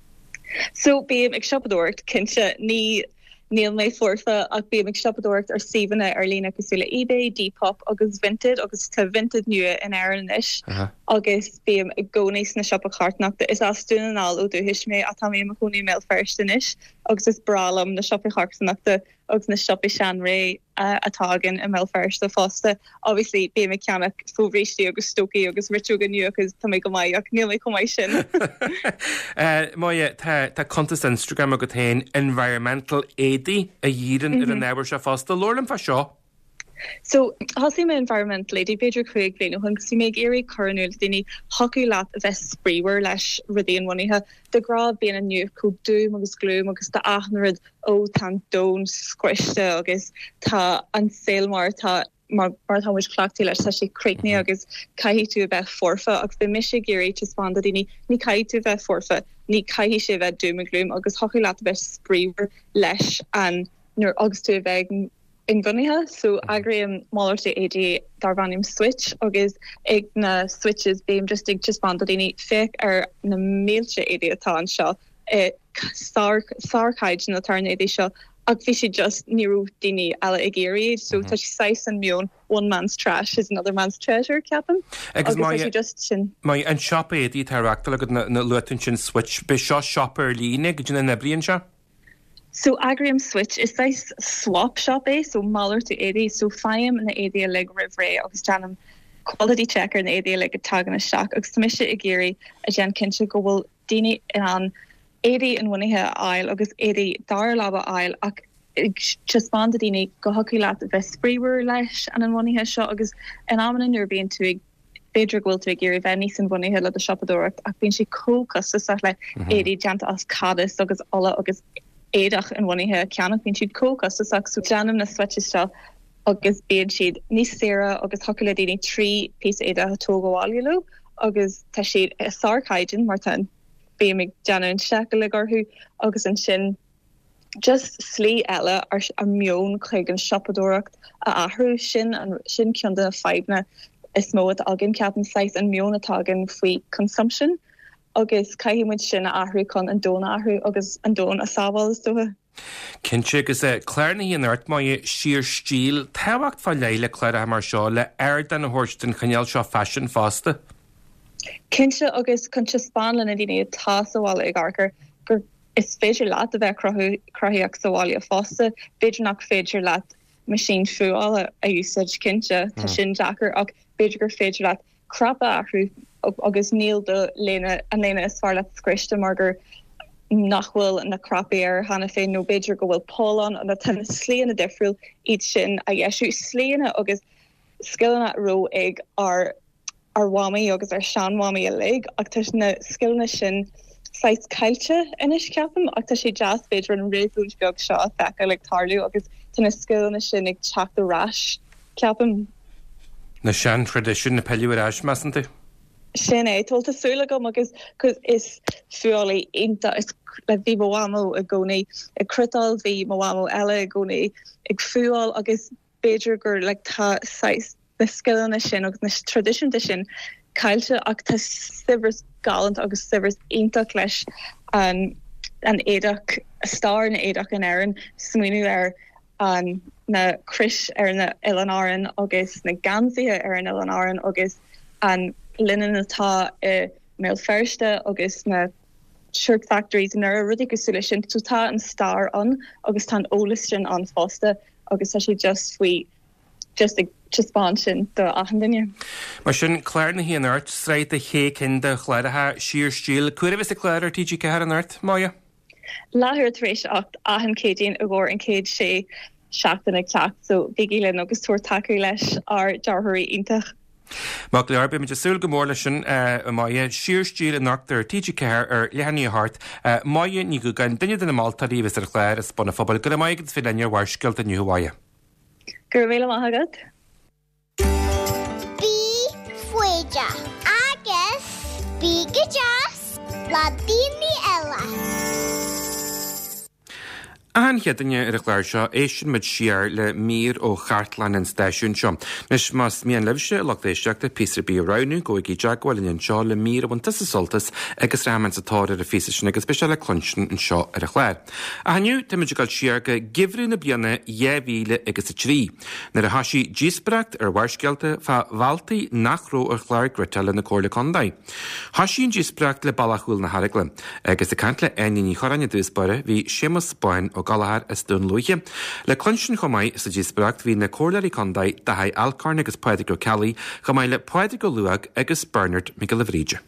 So bíam ag sipadúirt cinse ní Níl mé forfa ag bí ag sipadúirt ar síhanna ar lína cosúla eBay, Depop agus Vinted agus tá Vinted nua in airan is agus bíam ag gcónaí na sipa chartnachta is asúna ná ó dúhis mé a tá mé a chunaí mé ferstan is agus is bralam na sipa chartnachta agus na sipa sean ré atágan i mé fersta fásta. Obviously bí me ceannach fóhréistí agus stocaí agus ritúgan nu agus tá mé go maiid ach níl mé cumáid sin. Máide tá contest Instagram a go tain environmental édaí a dhíran ar an nebhar se fásta lorlam fa seo. So hasí me environmental lady Pedro chuig léine chun si méid éirí choúil daoine hocu leat a bheith spríwer leis rudí an bhaithe de gra bíon a nniuh có dúm agus glúm agus tá aithnarid ó tá dón squiste agus tá an saoilmar tá mar mar tá muid clachtaí leis tá sé creicní agus caihí tú a bheith forfa agus be mis sé géirí te spáda daoine ní caihí tú bheith forfa ní caihí sé bheith dúm a glúm agus hocu leat a bheith spríwer leis an nuair agus tú a bheith in bhaithe so agriam máirte édí darhanim switch agus ag na switches béim just ag just band daoine féic ar na méilte édí atá an seo sarcaid na tarna édí seo ag bhí sé just níú daoine eile ag géirí so tá sais an mion one man's trash is another man's treasure ceapan agus just sin. Mai an shop édí tarachtal agad na luatún sin switch be seo shopper lína go dtí na blion seo? So agrium switch is nice swap shop eh so maller to eighty so fiam na eighty leg rivray agus janam quality checker na eighty leg a tag in a shock agus smisha igiri a jan kincha go will dini an eighty in one here aisle agus eighty dar lava aisle ak just band dini go hockey lat the spreewer lash and in one here shot agus an am in being to Pedro will to geri Venice and one here at the shop door ak been she cool custom like eighty jant as cadis agus alla agus éadach an bhaithe ceannach bhíonn siad cócas ach sú ceannam na switches seo agus bíonn siad níos saoire agus thoca le daoine trí píos éadach tógáháilú agus tá siad sarcaidin mar tan bíam ag deanann seacha le garthú agus an sin just slí eile ar a mion chuig an sipadúireacht a athrú sin an sin ceanna feibhna is mó agin ceapan sais an mion atágan faoi consumption. agus caiimiid sin a ahrú chun an dóna ahrú agus an dón a sábal is dóthe. Cinse agus é cléirnaí an airt mai siar stíl táhacht fá leile cléire mar seo le air den na thuirtin chaneal seo fashion fásta. Cinse agus chunse spáin lena daoine tá sáil ag arcar gur is féidir leat a bheith crothaíach sáil a fásta, féidir nach féidir leat machine fuáil a úsáid cinse tá sin deachar ach féidir gur féidir leat crappa ahrú agus níl de léna an léna is far le scrichte margur nachhfuil na crapéir hanna fé nó beidir go bhfuil pólán an tan slíanana defriúil iad sin a dhéisiú slíanana agus skillna ro ag ar ar wami agus ar seanwami a lig ach tuis na skillna sin Sais cailte inis ceapam ach tá sé jazz beidir an réúil beag seo fecha le tarlú agus tunna skill na sin ag teach the rash ceapam. Na sean tradition na peiliú arás measanta? Sin é tolta súla gom agus cos is fuálaí inta is le bhí mhámó a gcónaí ag crutáil bhí mhámó eile a gcónaí ag fuáil agus beidir gur le tá sais na skill na sin agus na tradition de sin cailte ach tá sibers galant agus sibers intach leis an an éadach a star na éadach an airan smuoinú ar an na Chris ar na Eleanáran agus na Gansaithe ar an Eleanáran agus an linnen atá i mé ferste agus na shirt factories an ar rudi gosúla sin so tá an star an agus tá ólistin an fásta agus tá sé just faoi just ag Chispáin sin do achandinne. Mar sin Claire na híon ort sreid a ché cin de chléirethe siar stíl. Cuir is a Claire ar T G cear an ort, Máia? Láthir éis acht ahan cédín a bhór an céad sé seachtain ag teach, so bhí le agus tuair takeú leis ar dearthirí intach. Má le arbe mit súil go mór lei sin a Máia siar stíl an ort ar T G cear ar lehanní a hart. Máia ní go gan duine den Maltaí vis ar Claire is sponna fphobal go maigad fi lenne bharscilt a nniu Máia. Gur bhéle maithagad? Agus Bíga Jazz le daoine eile. Ahan cheadanne ar a chláir seo éisian mid siar le mír ó chartlan an stáisiún seo. Nes mas míon lebhise lechtéisteach de písar bí ranú go ag deagháil in seo le mír a bhaint soltas agus raman sa táir ar a físa sin agus beise le clonsin an seo ar a chláir. A haniu timiid gáil siar go gifriú na bliana dhéhíle agus a trí. Nar a hasí díosbreacht ar bharscealta fa bhhaltaí nachró ar chláir gritile na cóirla condaid. Hasíon díosbreacht le ballachúil na harigla agus a cant le aine ní choranne dúspáire bhí sémas spáin ó galahar is dún luige. Le clonsin chomáid sa díosbreacht hí na cóirlaí condaid de haid alcarn agus Pádraig Ó Ceallaí chomáid le Pádraig Ó Luach agus Bernard Micallivríde.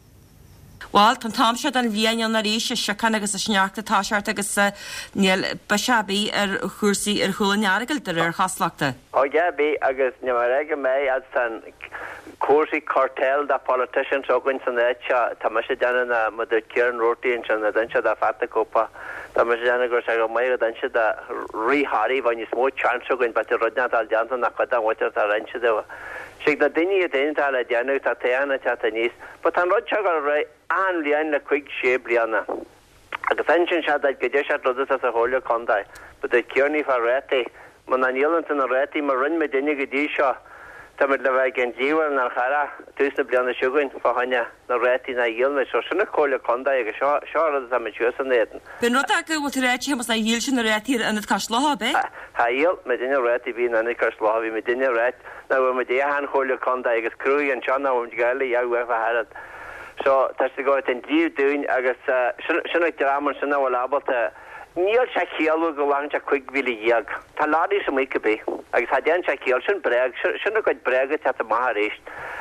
Well, tan tam se an bhíon na rééis sechan agus a sneachta táseart agus níl beseabí ar chusaí ar chuúlanearagail ar chaslachta. Ó gabí agus ne mar aige mé as san cuasaí cartel da politicians ógann san éte tá me sé deanna mu Kieran Rorty san na danse da fata copa. Tá me sé deanna gur se go mé danse da ríhaí bhain is mó chance ógann bat rodna al deanta na chuda bhatar a ranse deha. Sig na daine a déanta le deanú tá teanna te níos, but an rud se gur ra an líon le chuig sé blianana. Agus an sin se go dé se rud a hóla condaid, but é cearní far rétaí, man an ílann an a rétaí mar rinn me daine go dtí seo. Tá le bheith gen díhar na chara túsna blianana siúgain fá haine na rétaí na díalme so sinna cóla condaid agus seo seo a me tuasan éan. Ben rud a go bhfuil réití mas na díal sin na rétaí an caslá be? Ha íal me duine rétaí bhí na caslá bhí me duine réit na bhfuil me déhan cóla condaid agus cruúí an seanna bhfuil gaile jaú a harad. So tá sé go an díú dún agus sinna dráman sinna bhfuil ábalta níl se chéalú go bhain se chuig bhíle dhéag. Tá ládaí sem maice bé, agus tá déan se chéal sin breag, sinna goid brega te a maitha réist.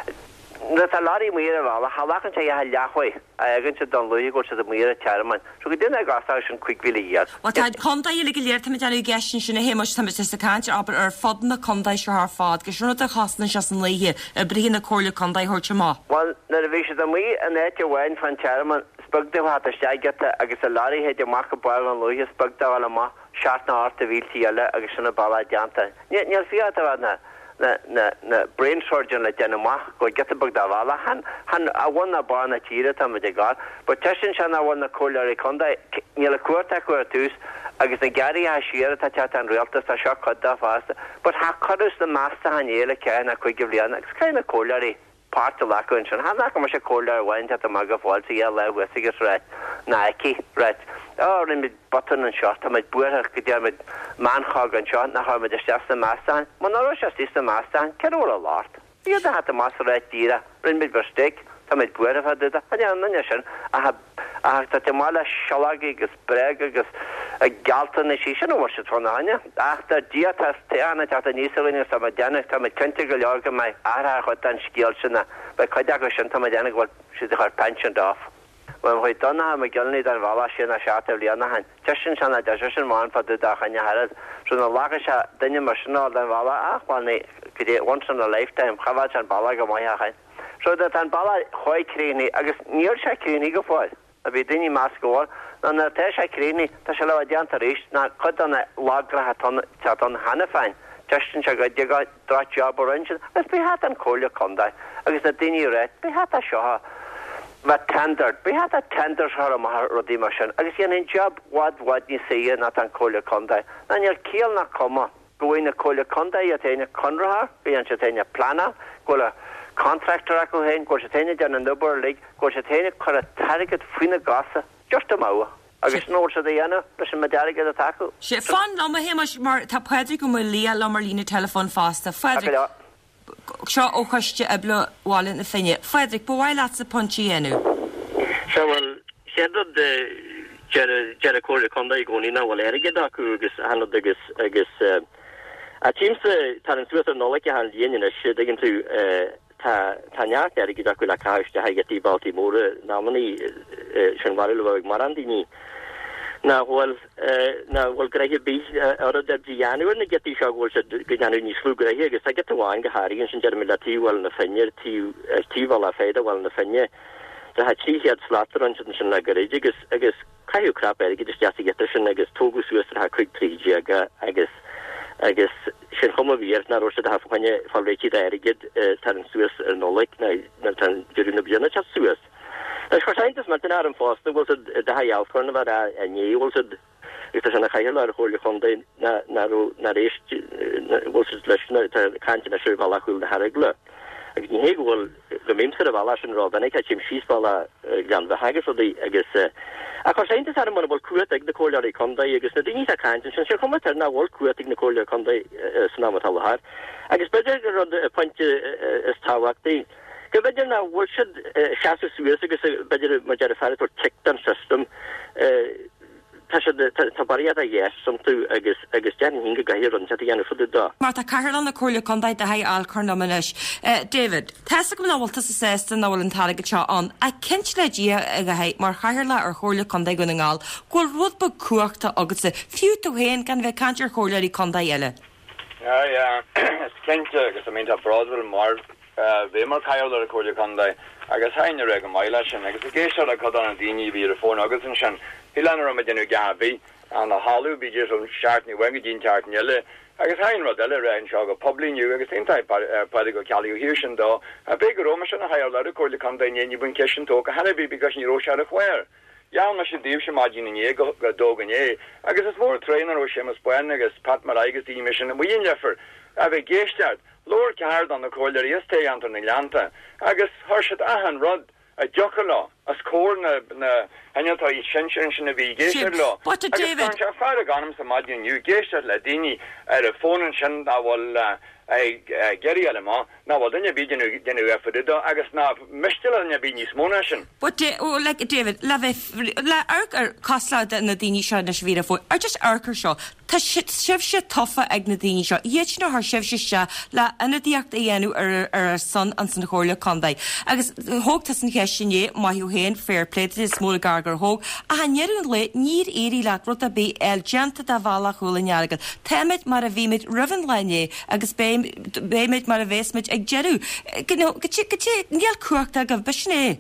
Na tá ládaí muir a bhla, halachan se a leachhaid a agann se don luí go se a muir a tearman. So go duna gastá sin chuig bhíle dhéag. Well, tá condaid le go léir tamid anú gceistin sinna héimeis tamid sa cáint, aber ar fod na condaid se ar fád, go sinna a chasna se san léthe a bríon na cóirla condaid thuirte má. Well, na a bhí se a mí an éite bhhain fan tearman spugda hat a steigete agus a lári het macha bar an loige spugda wala ma seaachna áta bhíltí eile agus sinna balla deanta. Níl fiata na na na na brain surgeon le déna ma go get bugda bhla han han a bhna barna tíre tam de gar, but tesin sena bhna cóir conda níl a cuata cuair tús agus na garí a siar tá te an réaltas a seo chuda fásta, but ha chudus na masta han éile cean a chuig blianana agus caiinna cóirí part of laco and han like much a colder went at the maga fall to yell out with cigarettes red Nike red oh in mid button and shot I'm at buer get with man hog and shot na how me just the master man no just is the master can all a lot you had the master red tira in mid verstick I'm at buer had that and yeah nation I have I had the mala shalagi gus breg gus a galton is she no was it from anya after dia tas teana at the niselin some dana some kentigel organ my ara hotan skilsna by kadagashan tamadana what she's her pension off when we done ha me gelni dan vala shena shata liana han teshin shana dashin man for the dachanya harad so na lagasha danya mashna dan vala ah wani kide once in a lifetime khavachan balaga maya han so that an bala khoi krini agus nier sha krini go for a bhí daoine más góir na na te sé críní tá se le deanta rééis na chud anna lágra an hena féin testin se go deá dra job orange gus be hat an chola condai agus na daine ré be hat a seo ma tender be hat a tender har am rodí mar sin agus an ein job wad wad ní sé na an chola condai na ar kiel na koma goin na chola condai a teine conrahar be an se teine plana gola contractor a go hen go se teine an an number lig go se teine chu a target fine gasa just a maua agus nó se dhéana leis me deige a taú. sé fan am hé mar tá peidir go lí le mar lína telefón fásta Frederick seo ó chuiste e bleháin na finine Frederick bhhail lá sa pontíhéú. Se bhfuil chead de je choir chunda i gcóína bhfuil aige acu agus an agus agus a tíimsa tar an suas an nóla a an dhéine si gin tú Tá neart er go acu le caiiste haigetí Baltí móra námaní sin bhil bh mar an daoine. Na bhfuil na bhfuil greithe bí ar a deanúir na getí seo bhil se goanú ní slú greithe agus a get bháin go háiríonn sin dearmid le tíhil na fenne tíhil a féide bhil na fenne. Tá ha tíhead slatar an sin na goréide agus agus caiú crap er go deasta get sin agus tógu suasar ha chuig trídí aga agus agus sin chuma bhíar na roiiste a hafaine fáréití airigid tar an suas ar nólaigh na tan deúna bíanana te suas. Leis chuintas mar den an fásta bhil de haáchorna bhar a néhil gus sena chaile ar choirla chundaí na rééis bhil leis caiinte na siú bhla chuil na Harigla. agus ní hé bhfuil go méimsar a bhla sin rá annig tim síosbála gan bheit hagus agus a chu séntas ar man bhil cuaigh na choirí condaí agus na daoine a caiinte sin sé chumatar na bhil cuaigh na choir condaí san námatáthir. agus beidir go rud pointe is táhachttaí. Go beidir na bhil siad seaú suas agus beidir mar dear a ferú titan system tá bariad a dhéis som tú agus agus dean hinga gahir an te dhéanana fuú dá. Mar tá cairlan na choirla condaid a ha alcarna manis. David, Tesa go náhilta sa sésta náhfuil an tála go teo an a cinint le dí a go héit mar chairla ar choirla condaid go ngáil, ghfuil rud ba cuachta agus a fiú tú héin gan bheith cantir choirla í condaid eile. Ja, ja, is cinnte agus a mínta Broadwell mar bhé mar chairla ar choirla condaid agus haine ré go maiile sin agus a géisiir a cad an daoine bhí ar fón agus an sin. Hilanar am denu gabi an a halu bi just on shartni wengi din tartnile agus hain rodelle rein shoga public new agus intai padigo calio hirschen do a big romashan a higher letter called the condain you been question talk a hanabi because you rosh out of where ya na should div imagine in ye go dogan ye agus is more trainer o shemas buen agus pat maraigas the mission we in yefer ave gestad lord card on the call there is stay anton lanta agus harshat ahan rod a jokala a score na na hanyata i shenchen na vi geisher lo what a David a fara ganam samadin you geisher la dini er a phone and shen da wal ai geri alema na wal denya bi denu denu efedo agus na mistela na bi ni smonashin but oh like David la la arker kosla na dini sha na shvira fo or just arker sho ta shit shivsha tofa ag na dini sha yech no har shivsha la ana diacht enu er er son an san chorla condai agus hog tasen question ye ma hu hen fair play to small garger hog a hanyeru le nir eri lat rota be el janta da vala chulinjargal temet mar a vimit riven line agus be be mit mar a vesmit ag jeru gno gchi gchi niel kuakta gav bishne.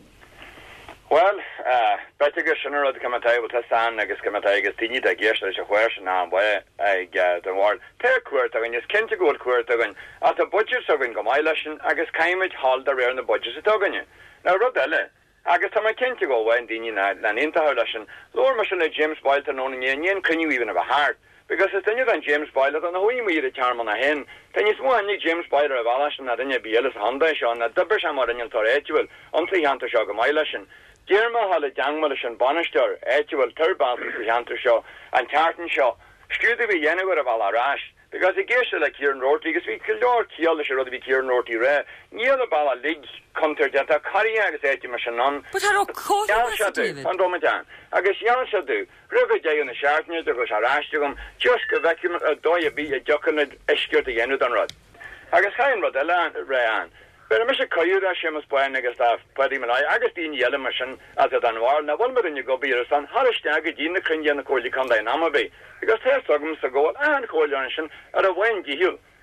Well, uh, better go sooner or the commentator will test on agus commentator tini da gesh is a question on where I get the word per quarter when you skin to go quarter when at the budget so when go my lesson agus kaimage hold around the budget is dogan you. Now rodelle agus tam ken to go when dini na na into her lesson Lord machine James Boyle to known yen can you even have a heart because it's then than James Boyle on the hoe me the charm on a hen then you small ni James Boyle of Alash na then you be elis honda on na double shamar in your ritual until you to show my lesson Jerma hall a jangmalish and Bonister, Etual Turban for Yanter Shaw, and Tartan Shaw, Studio be Yennewer of Alarash, because he gets like Kieran Rorty, because we kill Lord Kiel, should be Kieran Rorty Ray, near the Bala League, Counter Jetta, Carriag, Etimashanon, but I don't call you, and Romadan. I guess Yan shall do, River Day on the Sharpness, there was a rash to them, just go vacuum a doy be a jockey, Esker to Yenudan Rod. I guess Hein Rodella and Rayan. Pero me se cayuda shemas poen agus staff padi malai agus din yele mission as at anwar na one in you go be san harstag din the krinja na koli kanda namabe because there sogum so go and koliantion at a wen gihu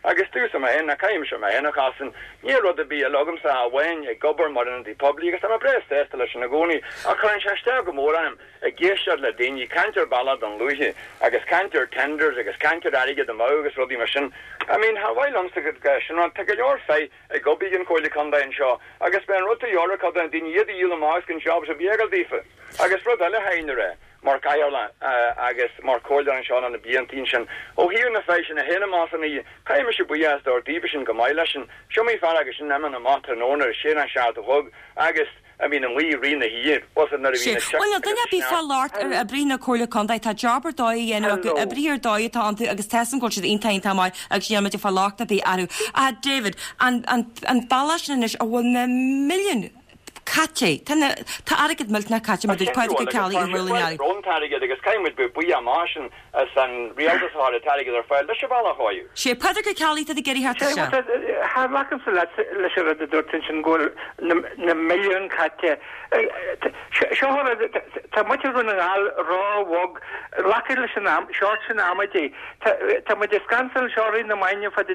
agus tú sama hen na caiim se me henna chasan ní rud a bí a logam sa hahain ag gobar mar an tí public agus am a brest test lei na gcónaí a chuann se go mór anm a ggéisiad le daoine cantar ballad an luúthe agus cantar tenders agus cantar aige do agus rudí mar sin. I mean hahaillamsa go sin an take leor fé ag gobígin choile conda an seo agus ben rud a jóra cad an daoine iad íle más gon jobs a bíagal dífa agus rud eile hainere mar caiala agus mar cóil an seán an na bíantín sin ó híú na fééis sin a héna más an í caiime se buas do díbe sin go maiile sin seo mí far agus sin neman na mátar nónar sé an se a thug agus I mean, an wee rina here wasn't there even a well, dunne bí fá lát a brína chola condaid tá jobbar dóí dhéanú a bríar dóí tá agus tesan goil si intain tá mai agus siamid fá láta bí aú. A David, an bailisisin is a bhfuil na milliún Catché, tá agad milt na catché mar dúir paid go ceala i bhfuil Ron tarigad agus caiimid bu buí a másin as an rialtasá a tarigad ar fáil leis se bhla háú. sé peidir go cealaí a géirí hat se. Tá lacham sa leis a dúirtin sin ggóil na milliún catché. Seo tá muidir gon an áil ráhog lachir leis an seát sin amadí. Tá mu de scansal seoirí na maine fa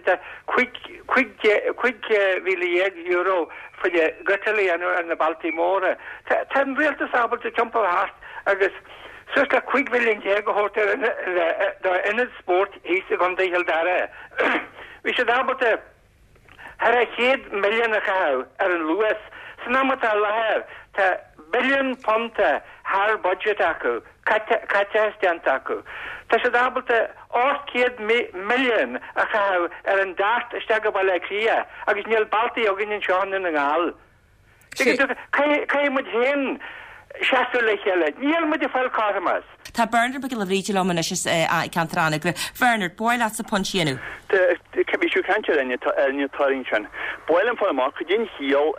chuig bhíle euro for the Gutaliano and the Baltimore. Ten real disabled to jump a heart, agus just a quick willing Diego Hotel in the sport, he's on the hill there. We should have about a had a head million a cow, and Lewis, Snamata Lair, to billion ponta, har budget aku, Kachastiantaku. Tá sé dábalta ácéad milliún a chaú ar an dart isteag bhil le cria, agus níl baltaí a ginn seán in an gáil. Cai mud hen seaú le chéile, níl mud i fáil cámas. Tá Bernard be le bhríte lomana is cantaránna go Bernard, buil at sa ponisianú. Cebíisiú cantir in taring sin. Builan fá má chu dín híal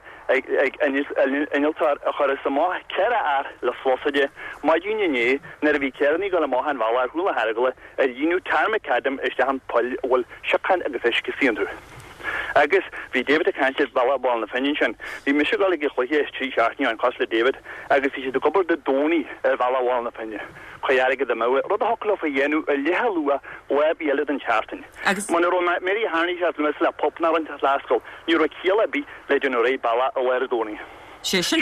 iniltar a chuir sa má ceara ar le flosaide má dúine nar a bhí cearní go le máhan bhla ar thuúla hergla a dínú tarrma cadam is de an pol bhfuil seachan agus feisce fianú. Agus bhí David a cantir ballabáil na fenin sin, bhí mis go le chluché trí seaachní an cos le David agus hí sé do gobar de dóí ar bhláháil na fenne. Chuarige de mó rud a hola a dhéanú a lehalúa web eile an chartain. Man Mary Harney se me le popna an láscoil, ní ro chéala bí le den ré balla a le dóí. sé sin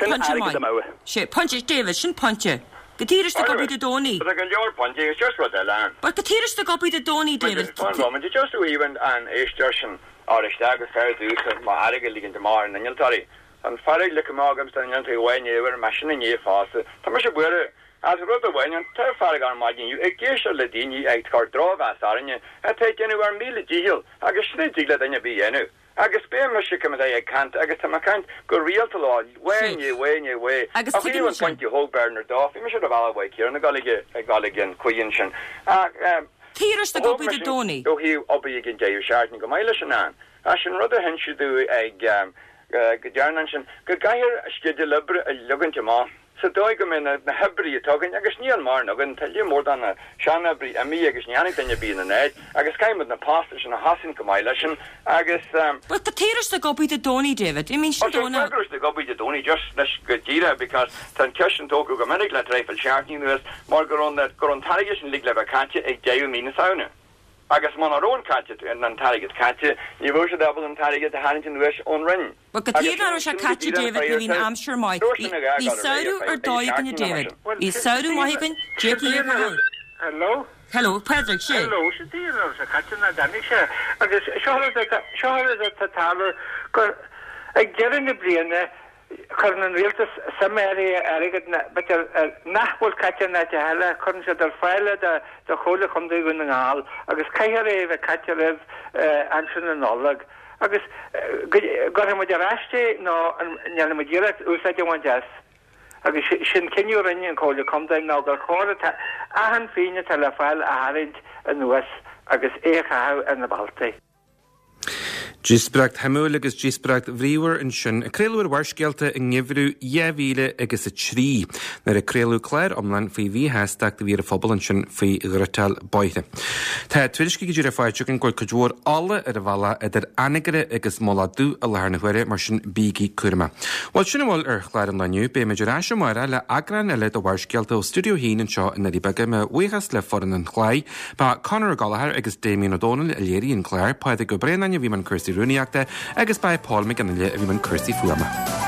sé Ponte David sin ponte. Gotíris go bí de dóí. But an leor ponte is just what they learn. But gotíris go bí de dóí David. Moment just even an éistesin áiste agus fearú má aige lígin de mar an intarí. An farig le mágam an bhhainehar me sin in fása. Tá mar se buire as ru a bhain an tar farig an maidinú ag géisi le daoine ag car dráhhe aine a teú ar míle díhil agus snédí le daine bí ennu. Agus bé me si cum ag cant agus tá cant go rialta lá weine weine we agus point ho Bernard dá me se a bhhaid céar na galige ag galigin chuin sin. Tíras de go de dóí. Ó hí ob gin déú seaartning go meile sin an. A sin rud a hen si dú ag go dearnan sin go gaiir a skiide libre a lugante má. Sa dói go min na hebrí tugann agus níon mar agin tal mór an na seanabrí a mí agus neannig danne bí na néid agus caiimid na pasta sin na hasin go meile sin agus But the tíras de go bí de dóí David. I mean sin dóna. De go bí de dóí just leis go díra because tan cean tógu go minic le treifil seaartní nuas mar go an go an tarige sin lig le a caite ag déú mí na saona. Agus man ar ón caite in an tarigad caite, ní bhú se dabal an tarigad a Harrington Wish ón rin. Well, go tíad se caite David le hín amsir mai. Ní saoú ar dóid gan David. Ní saoú mai gan Jackie ar Hello? Hello, Patrick, sé. Hello, sé tíad se caite na danig se. Agus seoir a talar gur ag dearan na bliana chun an rialtas saméri agad bet nachhfuil caite na de heile chun se ar fáile de chola chundú gon an gáil agus caiar éh a caite rah an sin an nólag agus go mu de raiste nó an madíire úsáide bhain deas agus sin cinú rinne an chola chumdain ná gur chóra ahan féine tal le fáil a haint an nuas agus échaá an na baltaí. Gispracht hamúil agus gispracht bhríomhar an sin a créúir warsgealta in gníomhrú dheimhíle agus a trí nar a créú chléir omlan faoi bhí heisteach de bhí a phobal an sin faoi ghretal baithe. Tá tuirisci go dtíar a fáilte an gcuil codúir alla ar a bhela idir anigire agus móladú a lethnahuire mar sin bíigi cuirma. Bhil sin bhil ar chléir an leniu be meidir eise mara le agran eile a warsgealta ó Studio Hín an seo in naríbege me uichas le foran an chláid ba Conor Gallagher agus Damien O'Donnell a léirí an chléir páide go breanana bhí man cursí rúniaachta agus ba Paul McGinley a bhí man cursí fuama.